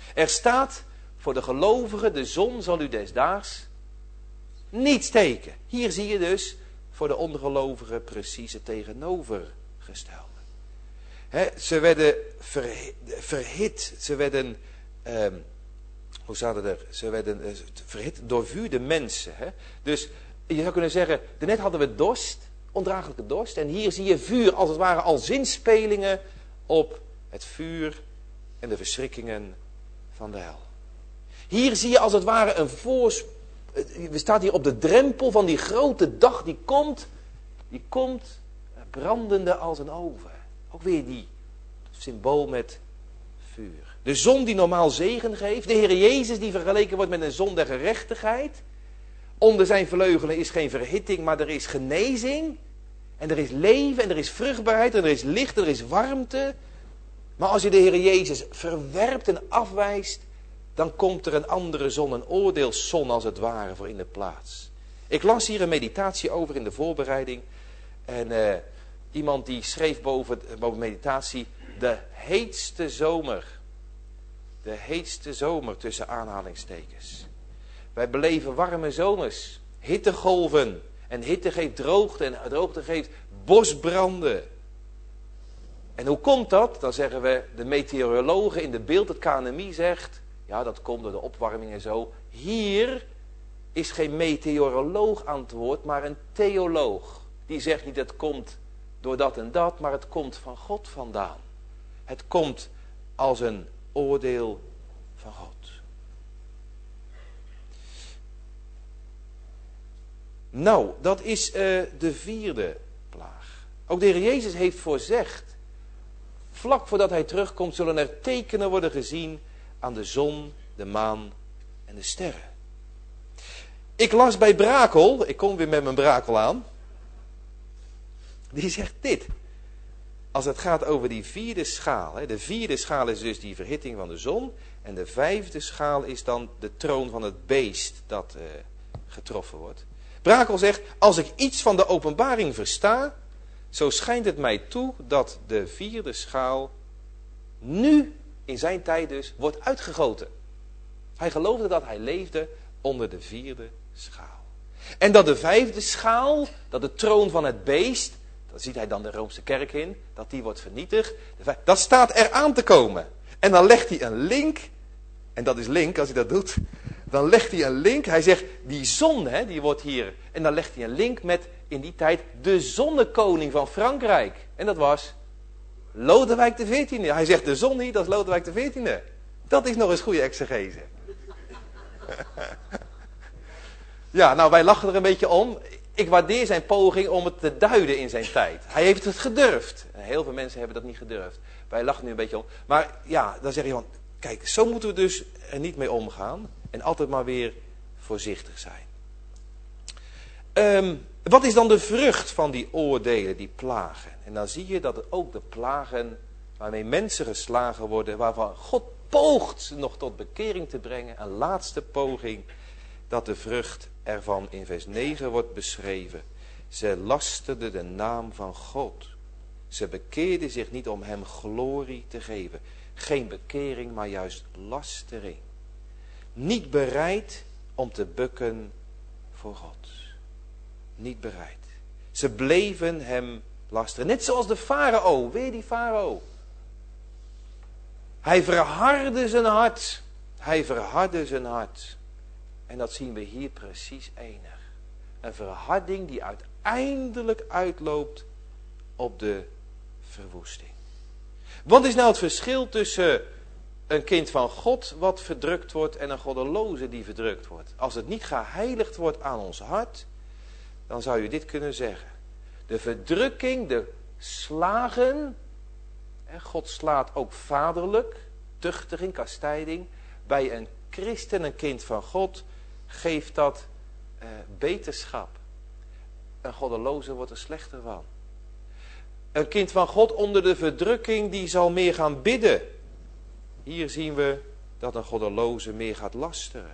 Er staat, voor de gelovigen, de zon zal u desdaags niet steken. Hier zie je dus voor de ongelovigen precies het tegenovergestelde. He, ze werden verhit, verhit ze werden, eh, hoe staat het er? Ze werden eh, verhit door vuur, de mensen. He. Dus je zou kunnen zeggen, daarnet hadden we dorst, ondraaglijke dorst. En hier zie je vuur, als het ware al zinspelingen op het vuur en de verschrikkingen van de hel. Hier zie je als het ware een voorspraak. We staan hier op de drempel van die grote dag die komt. Die komt brandende als een oven. Ook weer die symbool met vuur. De zon die normaal zegen geeft. De Heer Jezus die vergeleken wordt met een zon der gerechtigheid. Onder zijn vleugelen is geen verhitting, maar er is genezing. En er is leven en er is vruchtbaarheid en er is licht en er is warmte. Maar als je de Heer Jezus verwerpt en afwijst, dan komt er een andere zon, een oordeelszon als het ware, voor in de plaats. Ik las hier een meditatie over in de voorbereiding. En uh, iemand die schreef boven, boven meditatie, de heetste zomer. De heetste zomer tussen aanhalingstekens. Wij beleven warme zomers, hittegolven. En hitte geeft droogte en droogte geeft bosbranden. En hoe komt dat? Dan zeggen we, de meteorologen in de beeld, het K N M I zegt, ja, dat komt door de opwarming en zo. Hier is geen meteoroloog aan het woord, maar een theoloog. Die zegt niet, het komt door dat en dat, maar het komt van God vandaan. Het komt als een oordeel van God. Nou, dat is uh, de vierde plaag. Ook de Heer Jezus heeft voorzegd, vlak voordat hij terugkomt, zullen er tekenen worden gezien aan de zon, de maan en de sterren. Ik las bij Brakel, ik kom weer met mijn Brakel aan. Die zegt dit. Als het gaat over die vierde schaal. Hè, de vierde schaal is dus die verhitting van de zon. En de vijfde schaal is dan de troon van het beest dat uh, getroffen wordt. Brakel zegt, als ik iets van de openbaring versta, zo schijnt het mij toe dat de vierde schaal nu, in zijn tijd dus, wordt uitgegoten. Hij geloofde dat hij leefde onder de vierde schaal. En dat de vijfde schaal, dat de troon van het beest, dat ziet hij dan de Roomse kerk in, dat die wordt vernietigd. Dat staat er aan te komen. En dan legt hij een link, en dat is link als hij dat doet, dan legt hij een link. Hij zegt, die zon, hè, die wordt hier, en dan legt hij een link met, in die tijd, de zonnekoning van Frankrijk. En dat was Lodewijk de veertiende. Hij zegt de zon niet, dat is Lodewijk de veertiende. Dat is nog eens goede exegese. Ja, nou wij lachen er een beetje om. Ik waardeer zijn poging om het te duiden in zijn tijd. Hij heeft het gedurfd. En heel veel mensen hebben dat niet gedurfd. Wij lachen nu een beetje om. Maar ja, dan zeg je van, kijk, zo moeten we dus er niet mee omgaan. En altijd maar weer voorzichtig zijn. Um, wat is dan de vrucht van die oordelen, die plagen? En dan zie je dat het ook de plagen waarmee mensen geslagen worden, waarvan God poogt ze nog tot bekering te brengen. Een laatste poging, dat de vrucht ervan in vers negen wordt beschreven. Ze lasterden de naam van God. Ze bekeerden zich niet om hem glorie te geven. Geen bekering, maar juist lastering. Niet bereid om te bukken voor God. Niet bereid. Ze bleven hem lasteren. Net zoals de farao. Weer die farao. Hij verhardde zijn hart. Hij verhardde zijn hart. En dat zien we hier precies enig. Een verharding die uiteindelijk uitloopt op de verwoesting. Wat is nou het verschil tussen een kind van God wat verdrukt wordt en een goddeloze die verdrukt wordt? Als het niet geheiligd wordt aan ons hart, dan zou je dit kunnen zeggen. De verdrukking, de slagen, God slaat ook vaderlijk, tuchtiging, kastijding. Bij een christen, een kind van God, geeft dat uh, beterschap. Een goddeloze wordt er slechter van. Een kind van God onder de verdrukking, die zal meer gaan bidden. Hier zien we dat een goddeloze meer gaat lasteren.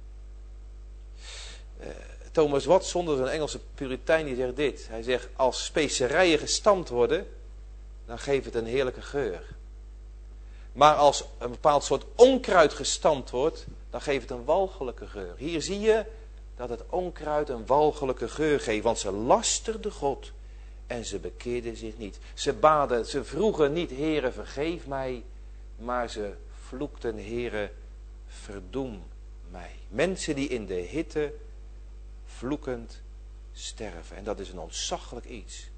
Uh, Thomas Watson, dat is een Engelse puritein, die zegt dit. Hij zegt, als specerijen gestampt worden, dan geeft het een heerlijke geur. Maar als een bepaald soort onkruid gestampt wordt, dan geeft het een walgelijke geur. Hier zie je dat het onkruid een walgelijke geur geeft. Want ze lasterden God en ze bekeerden zich niet. Ze baden, ze vroegen niet, Heere vergeef mij. Maar ze vloekten, Heere verdoem mij. Mensen die in de hitte vloekend sterven. En dat is een ontzaglijk iets.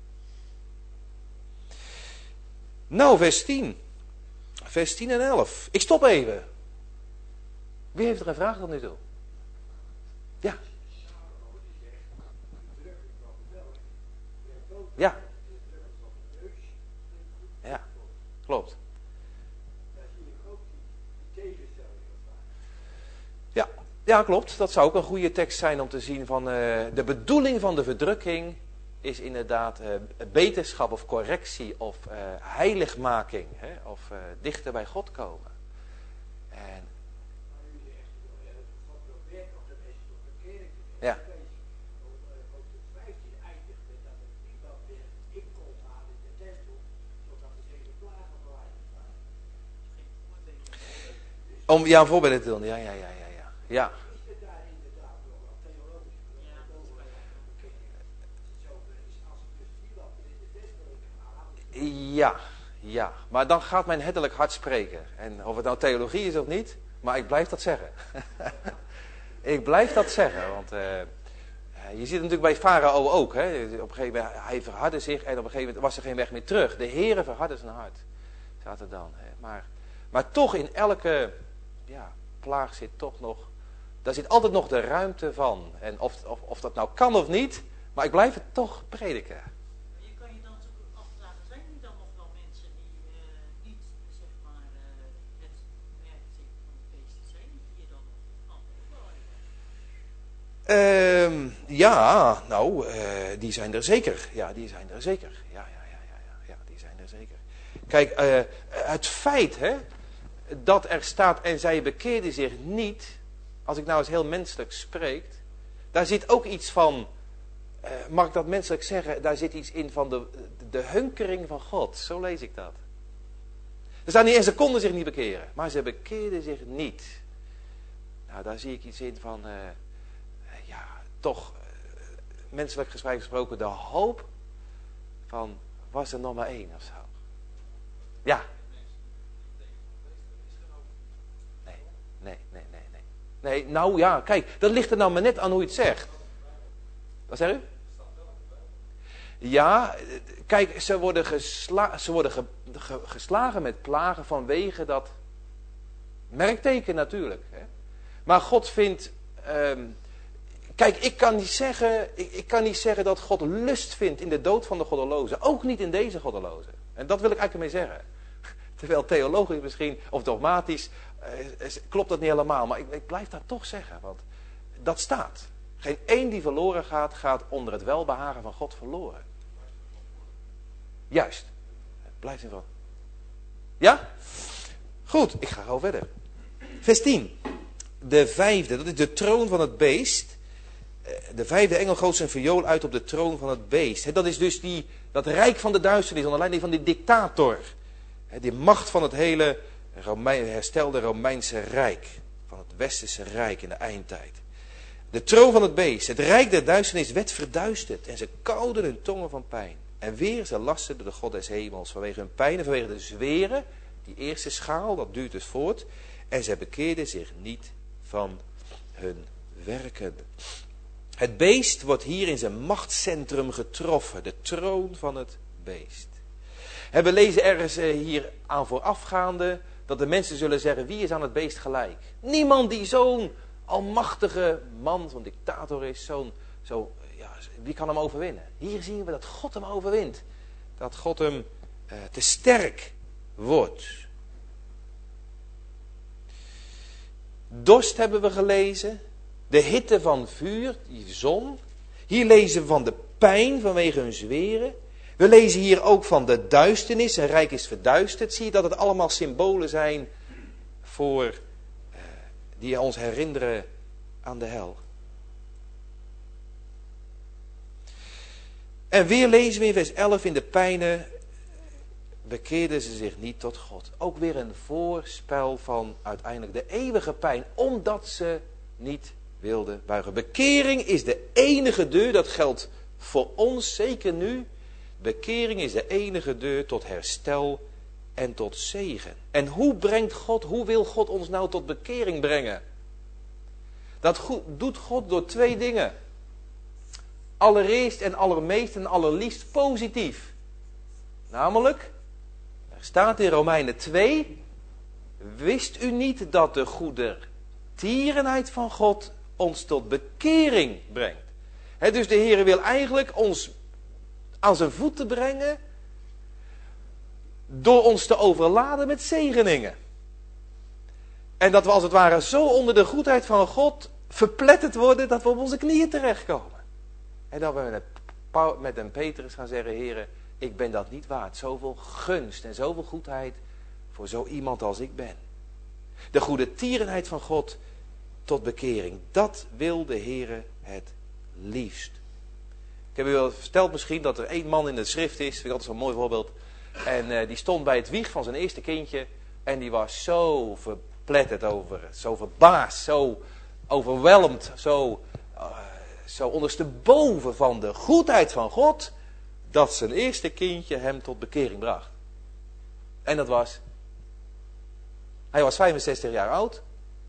Nou, vers tien. Vers tien en elf. Ik stop even. Wie heeft er een vraag tot nu toe? Ja. Ja. Ja, klopt. Ja, ja, klopt. Dat zou ook een goede tekst zijn om te zien van uh, de bedoeling van de verdrukking is inderdaad uh, beterschap of correctie of uh, heiligmaking. Hè, of uh, dichter bij God komen. En... Ja. Om ja, een voorbeeld te doen. Ja, ja, ja, ja, ja. Ja. Ja, ja. Maar dan gaat mijn herderlijk hart spreken. En of het nou theologie is of niet, maar ik blijf dat zeggen. ik blijf dat zeggen, want uh, je ziet het natuurlijk bij Farao ook. Hè? Op een gegeven moment, hij verhardde zich en op een gegeven moment was er geen weg meer terug. De Heere verhardde zijn hart, staat er dan. Hè? Maar, maar toch in elke ja, plaag zit toch nog, daar zit altijd nog de ruimte van. En of, of, of dat nou kan of niet, maar ik blijf het toch prediken. Uh, ja, nou, uh, die zijn er zeker. Ja, die zijn er zeker. Ja, ja, ja, ja, ja, ja die zijn er zeker. Kijk, uh, het feit hè, dat er staat en zij bekeerden zich niet, als ik nou eens heel menselijk spreek, daar zit ook iets van, uh, mag ik dat menselijk zeggen, daar zit iets in van de, de hunkering van God. Zo lees ik dat. Er staat niet en ze konden zich niet bekeren, maar ze bekeerden zich niet. Nou, daar zie ik iets in van... Uh, ja, toch, menselijk gesproken, de hoop van, was er nog maar één of zo? Ja. Nee, nee, nee, nee, nee. Nee, nou ja, kijk, dat ligt er nou maar net aan hoe je het zegt. Wat zeg u? Ja, kijk, ze worden, gesla- ze worden ge- ge- geslagen met plagen vanwege dat merkteken natuurlijk. Hè? Maar God vindt... Um, Kijk, ik kan, niet zeggen, ik, ik kan niet zeggen dat God lust vindt in de dood van de goddelozen. Ook niet in deze goddelozen. En dat wil ik eigenlijk mee zeggen. Terwijl theologisch misschien, of dogmatisch, eh, klopt dat niet helemaal. Maar ik, ik blijf dat toch zeggen. Want dat staat. Geen één die verloren gaat, gaat onder het welbehagen van God verloren. Juist. Blijft in van. Ja? Goed, ik ga gewoon verder. Vers tien. De vijfde, dat is de troon van het beest. De vijfde engel goot zijn viool uit op de troon van het beest. Dat is dus die, dat rijk van de duisternis onder leiding van die dictator. Die macht van het hele Romein, herstelde Romeinse rijk. Van het westerse rijk in de eindtijd. De troon van het beest. Het rijk der duisternis werd verduisterd. En ze kauwden hun tongen van pijn. En weer ze lasterden de God des hemels. Vanwege hun pijn en vanwege de zweren. Die eerste schaal, dat duurt dus voort. En zij bekeerden zich niet van hun werken. Het beest wordt hier in zijn machtscentrum getroffen. De troon van het beest. En we lezen ergens hier aan voorafgaande dat de mensen zullen zeggen, wie is aan het beest gelijk? Niemand die zo'n almachtige man, zo'n dictator is, zo'n, zo, ja, wie kan hem overwinnen? Hier zien we dat God hem overwint. Dat God hem uh, te sterk wordt. Dorst hebben we gelezen. De hitte van vuur, die zon. Hier lezen we van de pijn vanwege hun zweren. We lezen hier ook van de duisternis. Een rijk is verduisterd. Zie je dat het allemaal symbolen zijn voor, uh, die ons herinneren aan de hel. En weer lezen we in vers elf in de pijnen. bekeerden ze zich niet tot God. Ook weer een voorspel van uiteindelijk de eeuwige pijn, omdat ze niet wilden buigen. Bekering is de enige deur, dat geldt voor ons zeker nu. Bekering is de enige deur tot herstel en tot zegen. En hoe brengt God, hoe wil God ons nou tot bekering brengen? Dat doet God door twee dingen. Allereerst en allermeest en allerliefst positief. Namelijk, er staat in Romeinen twee, wist u niet dat de goedertierenheid van God ons tot bekering brengt? He, dus de Heer wil eigenlijk ons aan zijn voeten brengen door ons te overladen met zegeningen. En dat we als het ware zo onder de goedheid van God verpletterd worden dat we op onze knieën terechtkomen. En dat we met een Petrus gaan zeggen, Heer, ik ben dat niet waard. Zoveel gunst en zoveel goedheid voor zo iemand als ik ben. De goedertierenheid van God tot bekering. Dat wil de Heer het liefst. Ik heb u wel verteld misschien dat er één man in de schrift is. Vind ik altijd zo'n mooi voorbeeld. En uh, die stond bij het wieg van zijn eerste kindje. En die was zo verpletterd over het. Zo verbaasd. Zo overweldigd. Zo, uh, zo ondersteboven van de goedheid van God. Dat zijn eerste kindje hem tot bekering bracht. En dat was... Hij was vijfenzestig jaar oud.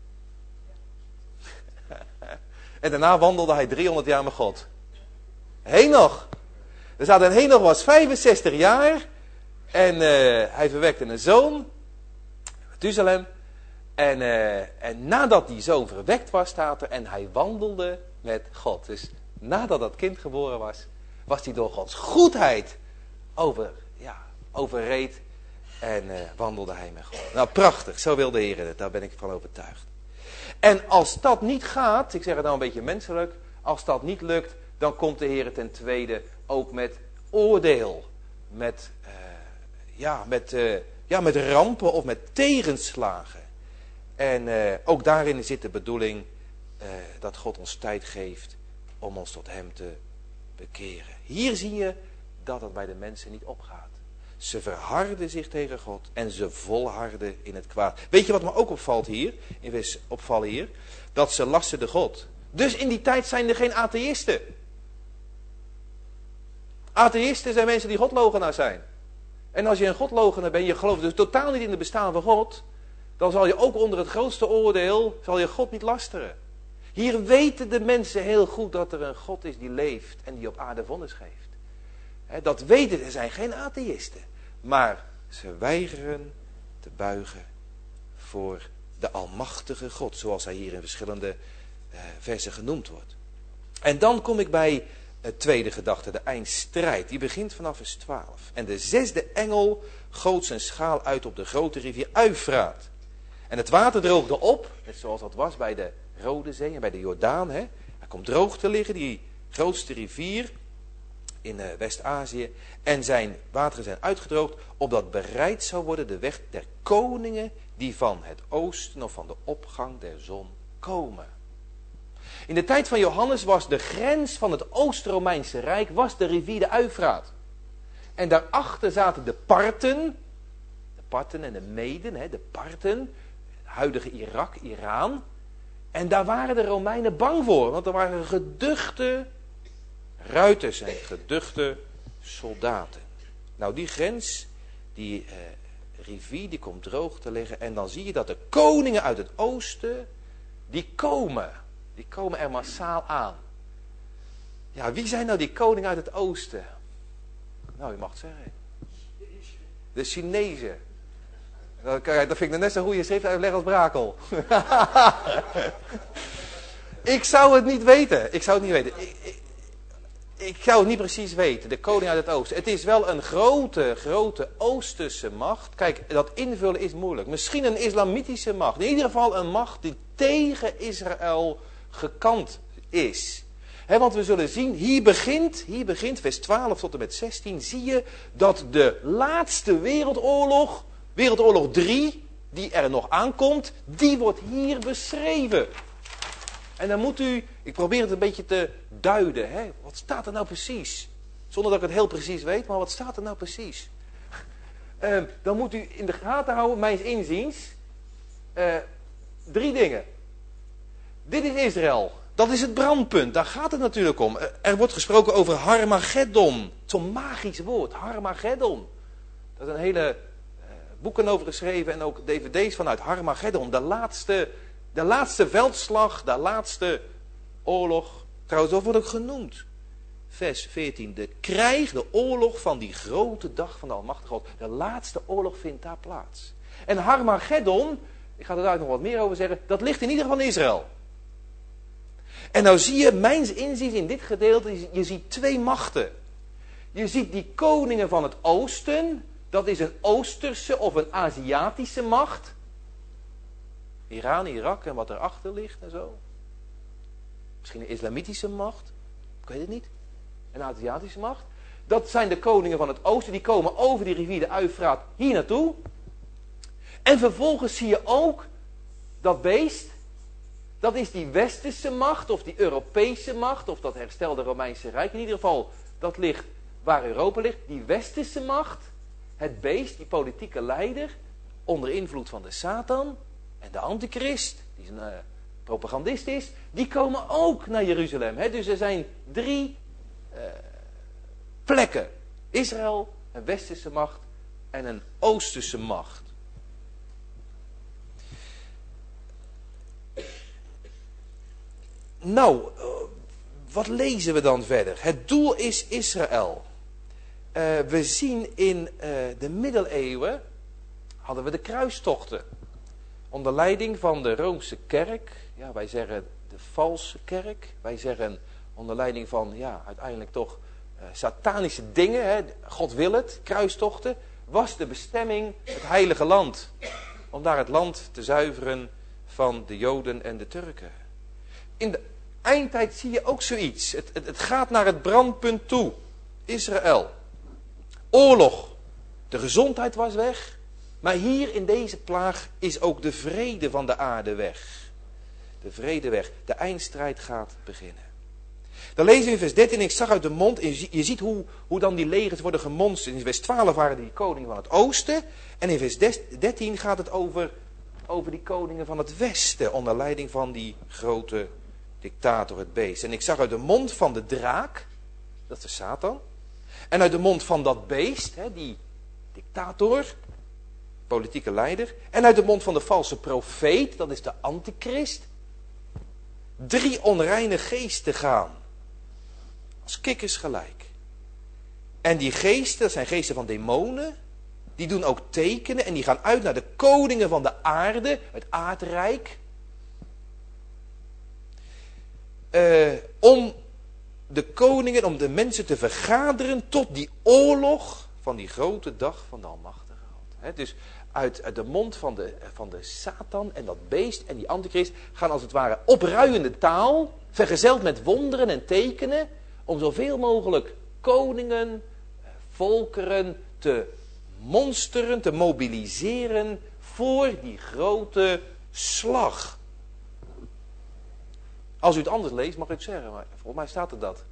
En daarna wandelde hij driehonderd jaar met God. Henoch. Er staat een Henoch was vijfenzestig jaar. En uh, hij verwekte een zoon. Methuselem. En, uh, en nadat die zoon verwekt was, staat er. En hij wandelde met God. Dus nadat dat kind geboren was. Was hij door Gods goedheid over, ja, overreed. En uh, wandelde hij met God. Nou, prachtig. Zo wil de Heer het. Daar ben ik van overtuigd. En als dat niet gaat, ik zeg het nou een beetje menselijk. Als dat niet lukt, dan komt de Heer ten tweede ook met oordeel. Met, uh, ja, met, uh, ja, met rampen of met tegenslagen. En uh, ook daarin zit de bedoeling uh, dat God ons tijd geeft om ons tot hem te bekeren. Hier zie je dat het bij de mensen niet opgaat. Ze verharden zich tegen God en ze volharden in het kwaad. Weet je wat me ook opvalt hier? In vers opvallen hier? Dat ze lasterden God. Dus in die tijd zijn er geen atheïsten. Atheïsten zijn mensen die godlogenaar zijn. En als je een godlogenaar bent, je gelooft dus totaal niet in het bestaan van God, dan zal je ook onder het grootste oordeel, zal je God niet lasteren. Hier weten de mensen heel goed dat er een God is die leeft en die op aarde vonnis geeft. He, dat weten, er zijn geen atheïsten. Maar ze weigeren te buigen voor de almachtige God, zoals hij hier in verschillende uh, versen genoemd wordt. En dan kom ik bij het tweede gedachte, de eindstrijd. Die begint vanaf vers twaalf. En de zesde engel goot zijn schaal uit op de grote rivier Uifraat. En het water droogde op, net zoals dat was bij de Rode Zee en bij de Jordaan. Hè. Hij komt droog te liggen, die grootste rivier in uh, West-Azië. En zijn wateren zijn uitgedroogd, opdat bereid zou worden de weg der koningen die van het oosten of van de opgang der zon komen. In de tijd van Johannes was de grens van het Oost-Romeinse Rijk was de rivier de Uifraat. En daarachter zaten de Parten, de Parten en de Meden, hè, de Parten, huidige Irak, Iran. En daar waren de Romeinen bang voor, want er waren geduchte ruiters en geduchte soldaten. Nou, die grens, die eh, rivier, die komt droog te liggen. En dan zie je dat de koningen uit het oosten, die komen. Die komen er massaal aan. Ja, wie zijn nou die koningen uit het oosten? Nou, je mag het zeggen. De Chinezen. Dat vind ik net zo'n goede schrift uitleg als Brakel. Ik zou het niet weten. Ik zou het niet weten. Ik, ik, ik zou het niet precies weten. De koning uit het oosten. Het is wel een grote, grote Oosterse macht. Kijk, dat invullen is moeilijk. Misschien een islamitische macht. In ieder geval een macht die tegen Israël gekant is. He, want we zullen zien, hier begint, hier begint vers twaalf tot en met zestien, zie je dat de laatste wereldoorlog, wereldoorlog drie, die er nog aankomt, die wordt hier beschreven. En dan moet u, ik probeer het een beetje te duiden, hè? Wat staat er nou precies? Zonder dat ik het heel precies weet, maar wat staat er nou precies? Uh, dan moet u in de gaten houden, mijns inziens, uh, drie dingen. Dit is Israël. Dat is het brandpunt. Daar gaat het natuurlijk om. Er wordt gesproken over Harmageddon. Zo'n magisch woord. Harmageddon. Er zijn hele uh, boeken over geschreven en ook dvd's vanuit Harmageddon. De laatste, de laatste veldslag, de laatste oorlog. Trouwens, dat wordt ook genoemd. Vers veertien. De krijg, de oorlog van die grote dag van de Almachtige God. De laatste oorlog vindt daar plaats. En Harmageddon, ik ga er daar nog wat meer over zeggen, dat ligt in ieder geval in Israël. En nou zie je, mijns inziens in dit gedeelte, je ziet twee machten. Je ziet die koningen van het oosten, dat is een Oosterse of een Aziatische macht. Iran, Irak en wat erachter ligt en zo. Misschien een islamitische macht, ik weet het niet. Een Aziatische macht. Dat zijn de koningen van het oosten, die komen over die rivier de Uifraat hier naartoe. En vervolgens zie je ook dat beest. Dat is die westerse macht, of die Europese macht, of dat herstelde Romeinse Rijk. In ieder geval, dat ligt waar Europa ligt. Die westerse macht, het beest, die politieke leider, onder invloed van de Satan en de antichrist, die een uh, propagandist is, die komen ook naar Jeruzalem. Hè? Dus er zijn drie uh, plekken. Israël, een westerse macht en een oosterse macht. Nou, wat lezen we dan verder? Het doel is Israël. Uh, we zien in uh, de middeleeuwen, hadden we de kruistochten. Onder leiding van de Roomse kerk. Ja, wij zeggen de valse kerk. Wij zeggen onder leiding van, ja, uiteindelijk toch uh, satanische dingen. Hè. God wil het, kruistochten. Was de bestemming het heilige land. Om daar het land te zuiveren van de Joden en de Turken. In de eindtijd zie je ook zoiets. Het, het, het gaat naar het brandpunt toe. Israël. Oorlog. De gezondheid was weg. Maar hier in deze plaag is ook de vrede van de aarde weg. De vrede weg. De eindstrijd gaat beginnen. Dan lezen we in vers dertien. Ik zag uit de mond. En je ziet hoe, hoe dan die legers worden gemonsterd. In vers twaalf waren die koningen van het oosten. En in vers dertien gaat het over, over die koningen van het westen. Onder leiding van die grote dictator, het beest. En ik zag uit de mond van de draak. Dat is de Satan. En uit de mond van dat beest. Hè, die dictator. Politieke leider. En uit de mond van de valse profeet. Dat is de antichrist. Drie onreine geesten gaan. Als kikkers gelijk. En die geesten, dat zijn geesten van demonen. Die doen ook tekenen. En die gaan uit naar de koningen van de aarde. Het aardrijk. Uh, om de koningen, om de mensen te vergaderen tot die oorlog van die grote dag van de Almachtige God. He, dus uit, uit de mond van de, van de Satan en dat beest en die antichrist gaan als het ware opruiende taal, vergezeld met wonderen en tekenen, om zoveel mogelijk koningen, volkeren te monsteren, te mobiliseren voor die grote slag. Als u het anders leest, mag ik het zeggen, maar volgens mij staat er dat.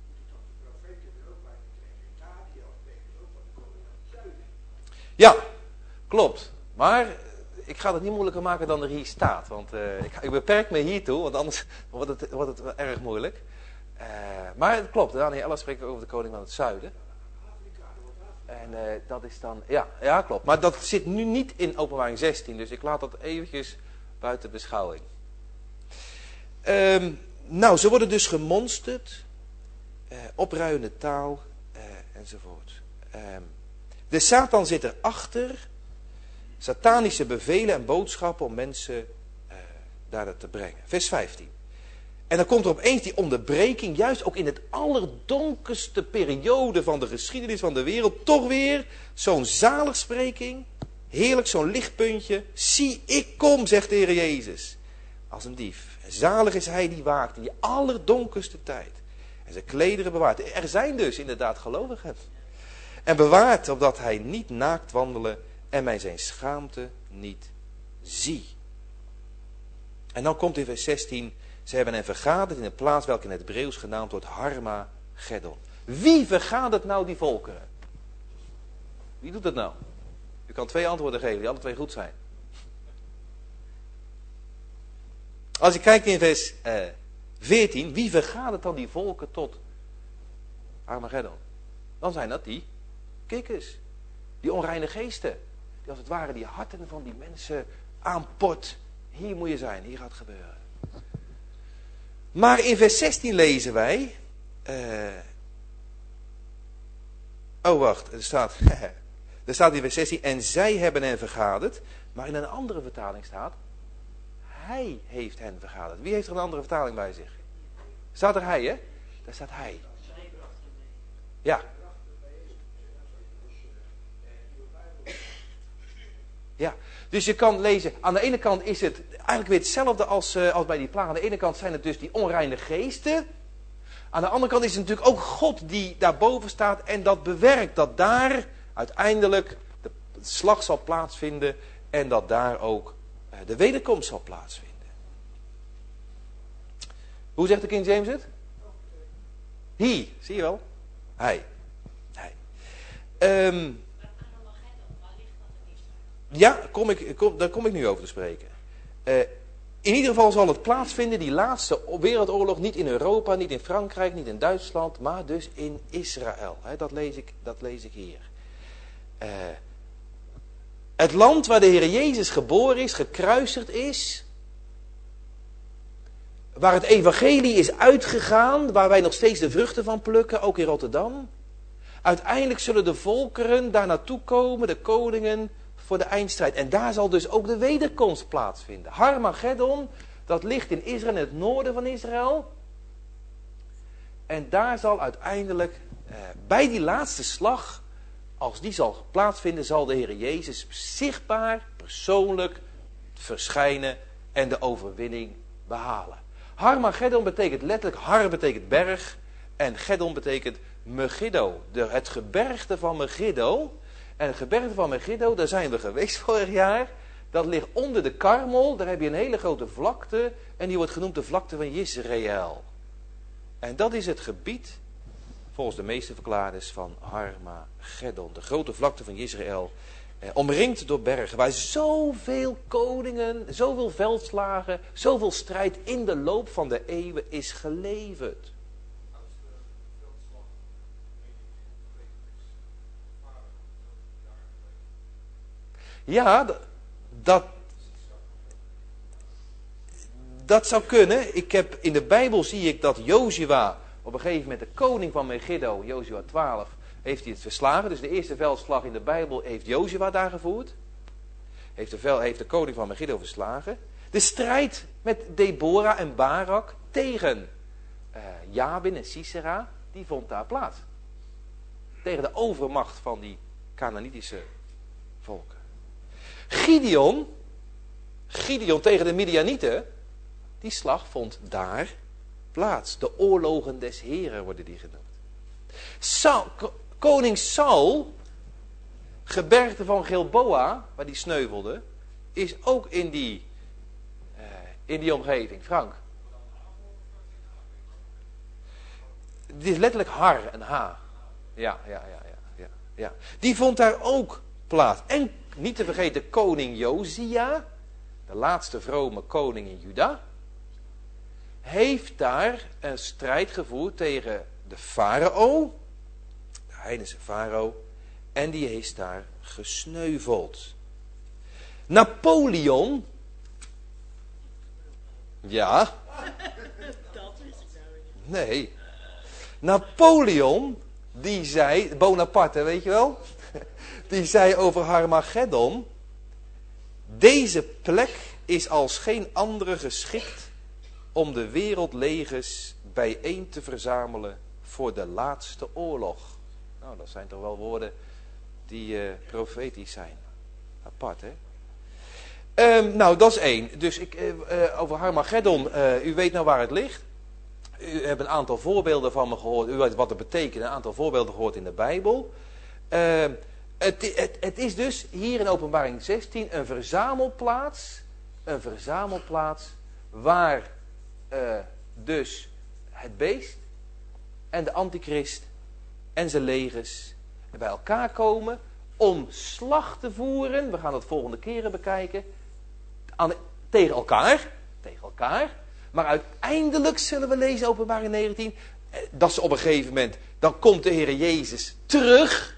Ja, klopt. Maar ik ga het niet moeilijker maken dan er hier staat. Want uh, ik, ik beperk me hiertoe, want anders wordt het, wordt het erg moeilijk. Uh, maar het klopt, Daniel Ella spreekt over de koning van het zuiden. En uh, dat is dan, ja, ja, klopt. Maar dat zit nu niet in Openbaring zestien, dus ik laat dat eventjes buiten beschouwing. Um, nou, ze worden dus gemonsterd, uh, opruiende taal, uh, enzovoort. Um, de Satan zit erachter, satanische bevelen en boodschappen om mensen uh, daar te brengen. Vers vijftien. En dan komt er opeens die onderbreking, juist ook in het allerdonkerste periode van de geschiedenis van de wereld, toch weer zo'n zaligspreking, heerlijk zo'n lichtpuntje. Zie, ik kom, zegt de Heer Jezus, als een dief. Zalig is hij die waakt in die allerdonkerste tijd. En zijn klederen bewaart. Er zijn dus inderdaad gelovigen. En bewaart opdat hij niet naakt wandelen en mij zijn schaamte niet zie. En dan komt in vers zestien. Ze hebben hen vergaderd in een plaats welke in het Hebreeuws genaamd wordt Harmageddon. Wie vergadert nou die volkeren? Wie doet dat nou? U kan twee antwoorden geven die alle twee goed zijn. Als je kijkt in vers eh, veertien, wie vergadert dan die volken tot Armageddon? Dan zijn dat die kikkers, die onreine geesten, die als het ware die harten van die mensen aanport. Hier moet je zijn, hier gaat het gebeuren. Maar in vers zestien lezen wij, uh, oh wacht, er staat, er staat in vers zestien, en zij hebben hen vergaderd, maar in een andere vertaling staat, hij heeft hen vergaderd. Wie heeft er een andere vertaling bij zich? Staat er hij, hè? Daar staat hij. Ja. Ja, dus je kan lezen, aan de ene kant is het eigenlijk weer hetzelfde als, uh, als bij die plagen. Aan de ene kant zijn het dus die onreine geesten. Aan de andere kant is het natuurlijk ook God die daarboven staat en dat bewerkt. Dat daar uiteindelijk de slag zal plaatsvinden en dat daar ook uh, de wederkomst zal plaatsvinden. Hoe zegt de King James het? He, zie je wel? Hij. Hij. Um, Ja, kom ik, kom, daar kom ik nu over te spreken. Uh, in ieder geval zal het plaatsvinden, die laatste wereldoorlog, niet in Europa, niet in Frankrijk, niet in Duitsland, maar dus in Israël. He, dat, lees ik, dat lees ik hier. Uh, het land waar de Heer Jezus geboren is, gekruisigd is, waar het evangelie is uitgegaan, waar wij nog steeds de vruchten van plukken, ook in Rotterdam. Uiteindelijk zullen de volkeren daar naartoe komen, de koningen, voor de eindstrijd. En daar zal dus ook de wederkomst plaatsvinden. Harmageddon, dat ligt in Israël, in het noorden van Israël. En daar zal uiteindelijk, eh, bij die laatste slag, als die zal plaatsvinden, zal de Heer Jezus zichtbaar, persoonlijk verschijnen en de overwinning behalen. Harmageddon betekent letterlijk, har betekent berg en geddon betekent Megiddo. De, het gebergte van Megiddo. En het gebergte van Megiddo, daar zijn we geweest vorig jaar. Dat ligt onder de Karmel. Daar heb je een hele grote vlakte. En die wordt genoemd de vlakte van Jezreel. En dat is het gebied, volgens de meeste verklaarders, van Harmageddon. De grote vlakte van Jezreel. Eh, omringd door bergen. Waar zoveel koningen, zoveel veldslagen, zoveel strijd in de loop van de eeuwen is geleverd. Ja, dat, dat zou kunnen. Ik heb, in de Bijbel zie ik dat Jozua op een gegeven moment de koning van Megiddo, Jozua twaalf, heeft hij het verslagen. Dus de eerste veldslag in de Bijbel heeft Jozua daar gevoerd. Heeft de, vel, heeft de koning van Megiddo verslagen. De strijd met Deborah en Barak tegen uh, Jabin en Sisera, die vond daar plaats. Tegen de overmacht van die Kanaanitische volken. Gideon, Gideon tegen de Midianieten, die slag vond daar plaats. De oorlogen des Heren worden die genoemd. Saul, koning Saul, gebergte van Gilboa, waar die sneuvelde, is ook in die, uh, in die omgeving. Frank. Het is letterlijk har en ha. Ja, ja, ja, ja, ja, ja. Die vond daar ook plaats. En niet te vergeten koning Josia, de laatste vrome koning in Juda, heeft daar een strijd gevoerd tegen de farao, de heidense farao, en die is daar gesneuveld. Napoleon, ja, Dat wist ik nou niet. nee, Napoleon, die zei, Bonaparte, weet je wel, die zei over Harmageddon, deze plek is als geen andere geschikt om de wereldlegers bijeen te verzamelen voor de laatste oorlog. Nou, dat zijn toch wel woorden die uh, profetisch zijn. Apart, hè? Um, nou, dat is één. Dus ik, uh, uh, over Harmageddon, uh, u weet nou waar het ligt. U hebt een aantal voorbeelden van me gehoord. U weet wat het betekent. Een aantal voorbeelden gehoord in de Bijbel. Uh, het, het, het is dus hier in Openbaring zestien een verzamelplaats. Een verzamelplaats waar uh, dus het beest en de antichrist en zijn legers bij elkaar komen om slag te voeren. We gaan het volgende keren bekijken. Aan, tegen elkaar. Tegen elkaar. Maar uiteindelijk zullen we lezen Openbaring negentien. Dat ze op een gegeven moment, dan komt de Heer Jezus terug.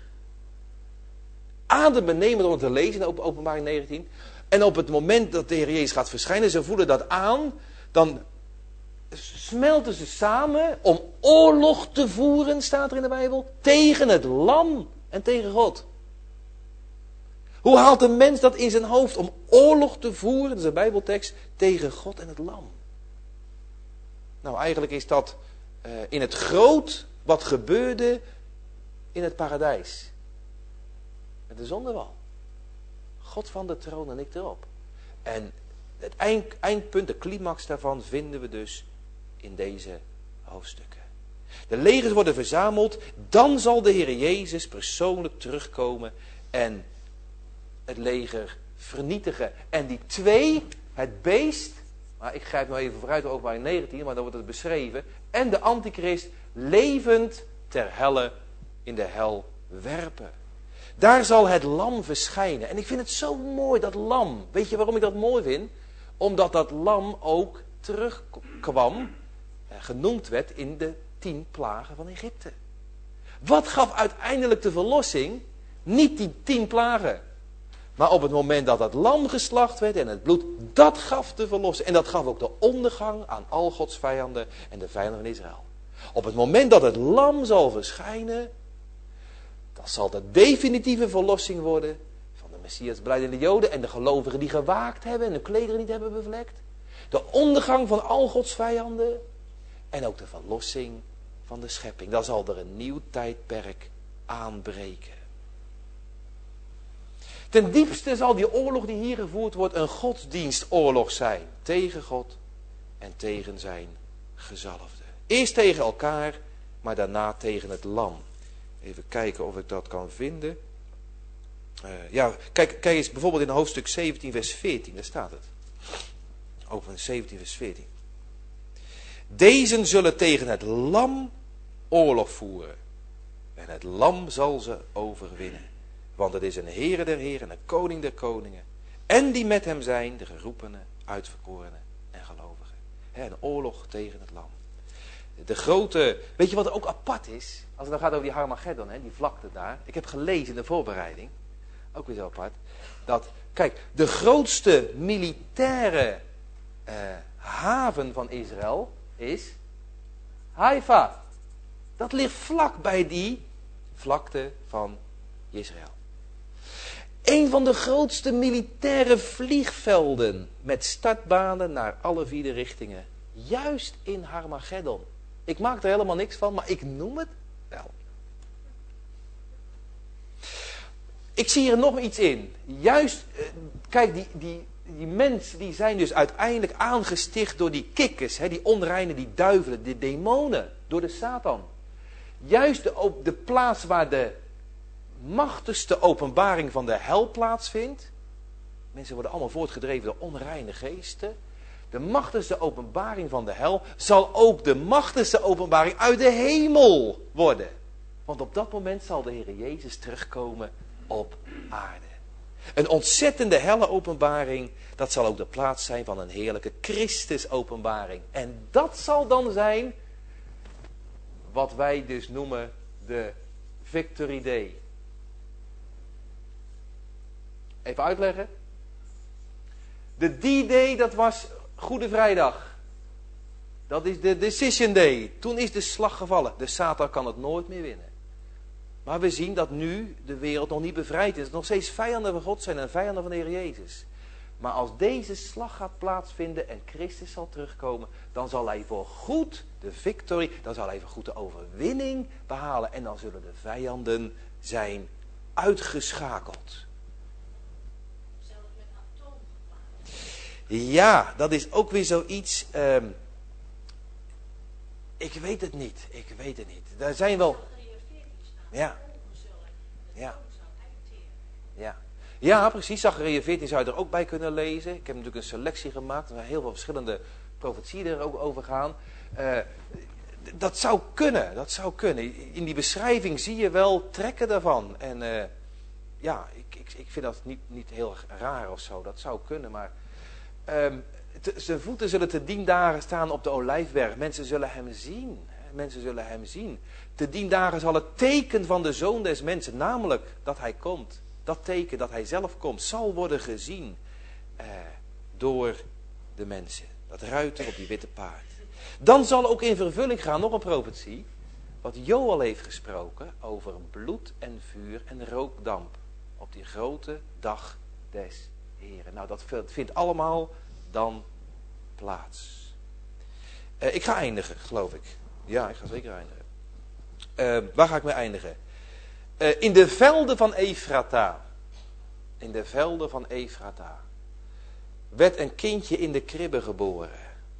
Adem benemen door te lezen in Openbaring negentien. En op het moment dat de Heer Jezus gaat verschijnen, ze voelen dat aan. Dan smelten ze samen om oorlog te voeren, staat er in de Bijbel. Tegen het lam en tegen God. Hoe haalt een mens dat in zijn hoofd om oorlog te voeren, dat is een Bijbeltekst, tegen God en het lam? Nou, eigenlijk is dat uh, in het groot wat gebeurde in het paradijs. Met de zondewal. God van de troon en ik erop. En het eind, eindpunt, de climax daarvan, vinden we dus in deze hoofdstukken. De legers worden verzameld, dan zal de Heer Jezus persoonlijk terugkomen en het leger vernietigen. En die twee, het beest, maar ik grijp nou even vooruit over Openbaring negentien, maar dan wordt het beschreven, en de antichrist levend ter helle in de hel werpen. Daar zal het lam verschijnen. En ik vind het zo mooi, dat lam. Weet je waarom ik dat mooi vind? Omdat dat lam ook terugkwam, genoemd werd in de tien plagen van Egypte. Wat gaf uiteindelijk de verlossing? Niet die tien plagen. Maar op het moment dat het lam geslacht werd en het bloed, dat gaf de verlossing. En dat gaf ook de ondergang aan al Gods vijanden en de vijanden van Israël. Op het moment dat het lam zal verschijnen, dan zal de definitieve verlossing worden van de Messias belijdende Joden en de gelovigen die gewaakt hebben en de klederen niet hebben bevlekt. De ondergang van al Gods vijanden en ook de verlossing van de schepping. Dan zal er een nieuw tijdperk aanbreken. Ten diepste zal die oorlog die hier gevoerd wordt een godsdienstoorlog zijn. Tegen God en tegen zijn gezalfde. Eerst tegen elkaar, maar daarna tegen het lam. Even kijken of ik dat kan vinden. Uh, ja, kijk, kijk eens bijvoorbeeld in hoofdstuk zeventien vers veertien. Daar staat het. Over zeventien vers veertien. Dezen zullen tegen het lam oorlog voeren. En het lam zal ze overwinnen. Want het is een Heere der heren en een koning der koningen. En die met hem zijn, de geroepenen, uitverkorenen en gelovigen. He, een oorlog tegen het lam. De grote, weet je wat er ook apart is? Als het dan gaat over die Harmageddon, hè, die vlakte daar. Ik heb gelezen in de voorbereiding, ook weer zo apart. Dat, kijk, de grootste militaire eh, haven van Israël is Haifa. Dat ligt vlak bij die vlakte van Israël. Een van de grootste militaire vliegvelden met startbanen naar alle vier de richtingen. Juist in Harmageddon. Ik maak er helemaal niks van, maar ik noem het wel. Ik zie er nog iets in. Juist, kijk, die, die, die mensen die zijn dus uiteindelijk aangesticht door die kikkers, hè, die onreine, die duivelen, die demonen, door de Satan. Juist de, de plaats waar de machtigste openbaring van de hel plaatsvindt. Mensen worden allemaal voortgedreven door onreine geesten. De machtigste openbaring van de hel zal ook de machtigste openbaring uit de hemel worden. Want op dat moment zal de Heer Jezus terugkomen op aarde. Een ontzettende helle openbaring, dat zal ook de plaats zijn van een heerlijke Christus openbaring. En dat zal dan zijn wat wij dus noemen de Victory Day. Even uitleggen. De D-Day, dat was Goede Vrijdag. Dat is de Decision Day. Toen is de slag gevallen. De Satan kan het nooit meer winnen. Maar we zien dat nu de wereld nog niet bevrijd is. Nog steeds vijanden van God zijn en vijanden van de Heer Jezus. Maar als deze slag gaat plaatsvinden en Christus zal terugkomen, dan zal hij voor goed de victory, dan zal hij voor goed de overwinning behalen. En dan zullen de vijanden zijn uitgeschakeld. Ja, dat is ook weer zoiets. Um, ik weet het niet. Ik weet het niet. Daar zijn wel. Ja. Ja. Ja. Ja, precies. Zacharia veertien zou je er ook bij kunnen lezen. Ik heb natuurlijk een selectie gemaakt. Er zijn heel veel verschillende profetieën er ook over gaan. Uh, dat zou kunnen. Dat zou kunnen. In die beschrijving zie je wel trekken daarvan. En uh, ja, ik, ik, ik vind dat niet, niet heel raar of zo. Dat zou kunnen, maar um, te, zijn voeten zullen te dien dagen staan op de Olijfberg. Mensen zullen hem zien. Hè? Mensen zullen hem zien. Te dien dagen zal het teken van de Zoon des Mensen, namelijk dat hij komt. Dat teken dat hij zelf komt, zal worden gezien eh, door de mensen. Dat ruiter op die witte paard. Dan zal ook in vervulling gaan, nog een profetie, wat Joël heeft gesproken over bloed en vuur en rookdamp. Op die grote dag des Heren. Nou, dat vindt allemaal dan plaats. Uh, ik ga eindigen, geloof ik. Ja, ik ga zeker eindigen. Uh, waar ga ik mee eindigen? Uh, in de velden van Efrata. In de velden van Efrata. Werd een kindje in de kribbe geboren.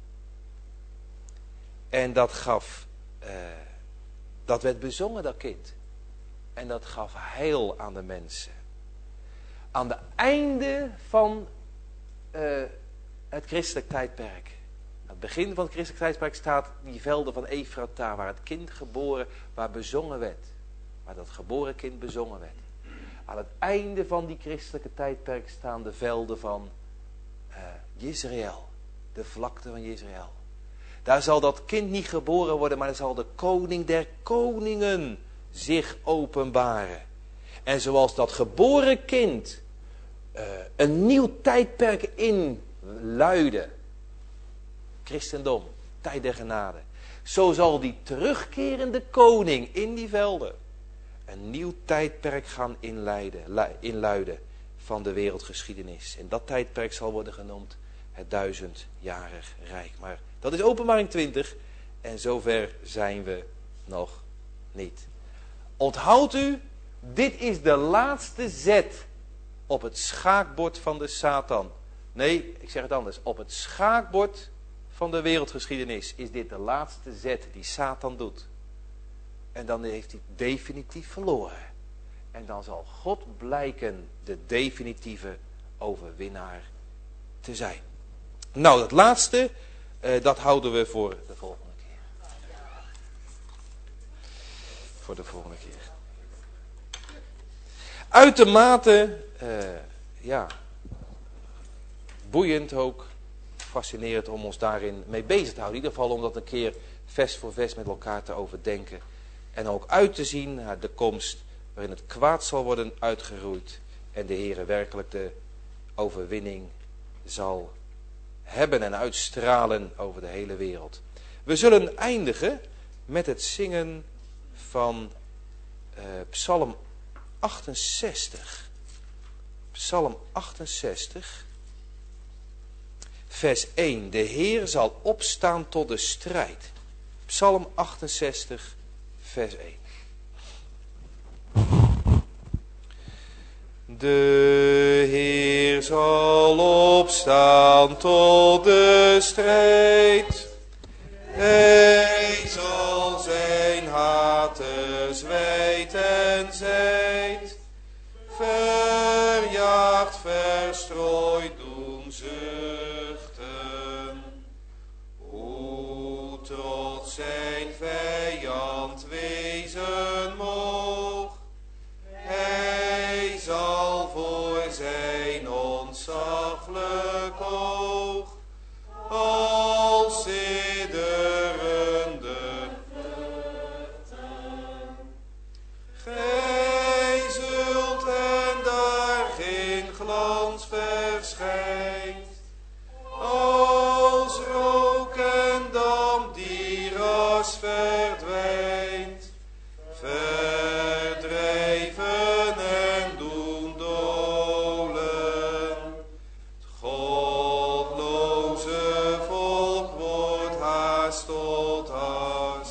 En dat gaf... Uh, dat werd bezongen, dat kind. En dat gaf heil aan de mensen. Aan het einde van uh, het christelijk tijdperk. Aan het begin van het christelijk tijdperk staat die velden van Efrata. Waar het kind geboren, waar bezongen werd. Waar dat geboren kind bezongen werd. Aan het einde van die christelijke tijdperk staan de velden van uh, Jezreel. De vlakte van Jezreel. Daar zal dat kind niet geboren worden, maar er zal de koning der koningen zich openbaren. En zoals dat geboren kind uh, een nieuw tijdperk inluidde. Christendom, tijd der genade. Zo zal die terugkerende koning in die velden een nieuw tijdperk gaan inleiden, inluiden van de wereldgeschiedenis. En dat tijdperk zal worden genoemd het duizendjarig rijk. Maar dat is Openbaring twintig en zover zijn we nog niet. Onthoudt u, dit is de laatste zet op het schaakbord van de Satan. Nee, ik zeg het anders. Op het schaakbord van de wereldgeschiedenis is dit de laatste zet die Satan doet. En dan heeft hij definitief verloren. En dan zal God blijken de definitieve overwinnaar te zijn. Nou, dat laatste, uh, dat houden we voor de volgende keer. Voor de volgende keer. Uitermate, uh, ja, boeiend ook, fascinerend om ons daarin mee bezig te houden. In ieder geval om dat een keer vers voor vers met elkaar te overdenken. En ook uit te zien naar de komst waarin het kwaad zal worden uitgeroeid. En de Heere werkelijk de overwinning zal hebben en uitstralen over de hele wereld. We zullen eindigen met het zingen van uh, Psalm achtenzestig. Psalm achtenzestig. Vers één. De Heer zal opstaan tot de strijd. Psalm achtenzestig, vers één. De Heer zal opstaan tot de strijd. Hij zal zijn haters wijd en zijd verjaagd, verstrooid doen zuchten. Hoe trots zijn vijand wezen moog, hij zal voor zijn ontzaglijk oog als sidderende vluchten. Gij zult en daar geen glans verschijnt, als rook en damp die ras verdwijnt, verdrijven en doen dolen. Het godloze volk wordt haast tot as,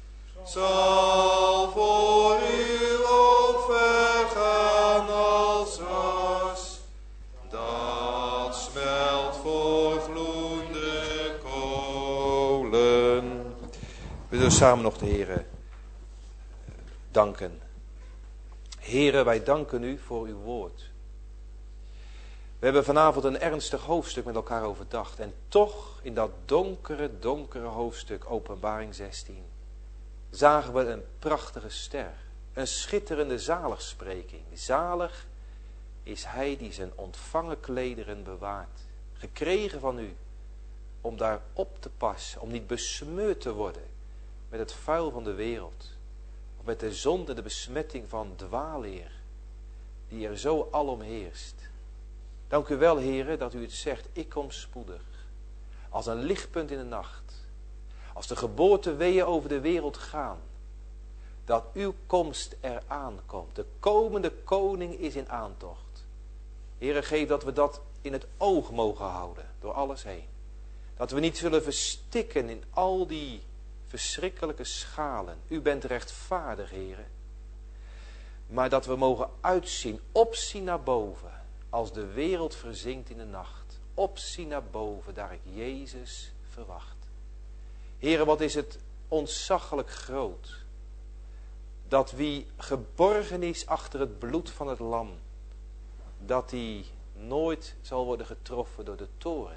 zal voor u ook vergaan als ras, dat smelt voor gloeiende kolen. We zullen samen nog de Heere danken. Heere, wij danken u voor uw woord. We hebben vanavond een ernstig hoofdstuk met elkaar overdacht. En toch, in dat donkere, donkere hoofdstuk, Openbaring zestien, zagen we een prachtige ster. Een schitterende zaligspreking. Zalig is hij die zijn ontvangen klederen bewaart. Gekregen van u, om daar op te passen, om niet besmeurd te worden met het vuil van de wereld. Of met de zonde, de besmetting van dwaalleer, die er zo alom heerst. Dank u wel, heren, dat u het zegt, ik kom spoedig. Als een lichtpunt in de nacht. Als de geboorteweeën over de wereld gaan. Dat uw komst eraan komt. De komende koning is in aantocht. Heren, geef dat we dat in het oog mogen houden, door alles heen. Dat we niet zullen verstikken in al die verschrikkelijke schalen. U bent rechtvaardig, heren. Maar dat we mogen uitzien, opzien naar boven. Als de wereld verzinkt in de nacht. Opzien naar boven, daar ik Jezus verwacht. Heren, wat is het ontzaglijk groot. Dat wie geborgen is achter het bloed van het lam. Dat die nooit zal worden getroffen door de toorn.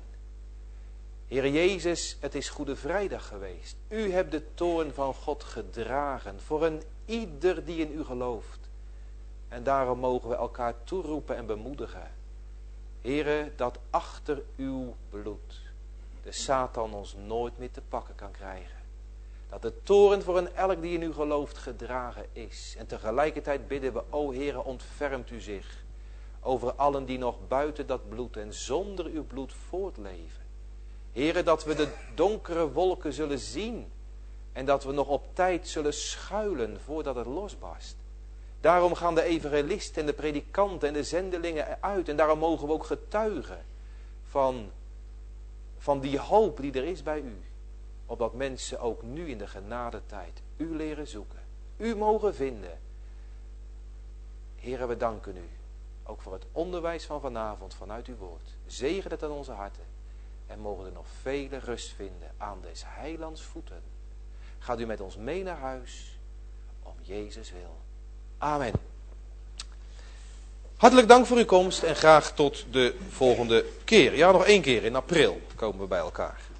Heere Jezus, het is Goede Vrijdag geweest. U hebt de toorn van God gedragen voor een ieder die in u gelooft. En daarom mogen we elkaar toeroepen en bemoedigen. Heere, dat achter uw bloed de Satan ons nooit meer te pakken kan krijgen. Dat de toorn voor een elk die in u gelooft gedragen is. En tegelijkertijd bidden we, o Heere, ontfermt u zich over allen die nog buiten dat bloed en zonder uw bloed voortleven. Heere, dat we de donkere wolken zullen zien en dat we nog op tijd zullen schuilen voordat het losbarst. Daarom gaan de evangelisten en de predikanten en de zendelingen eruit. En daarom mogen we ook getuigen van, van die hoop die er is bij u. Opdat mensen ook nu in de genadetijd u leren zoeken. U mogen vinden. Heere, we danken u. Ook voor het onderwijs van vanavond vanuit uw woord. Zegen het aan onze harten. En mogen er nog vele rust vinden aan des heilands voeten. Gaat u met ons mee naar huis. Om Jezus wil. Amen. Hartelijk dank voor uw komst en graag tot de volgende keer. Ja, nog één keer in april komen we bij elkaar.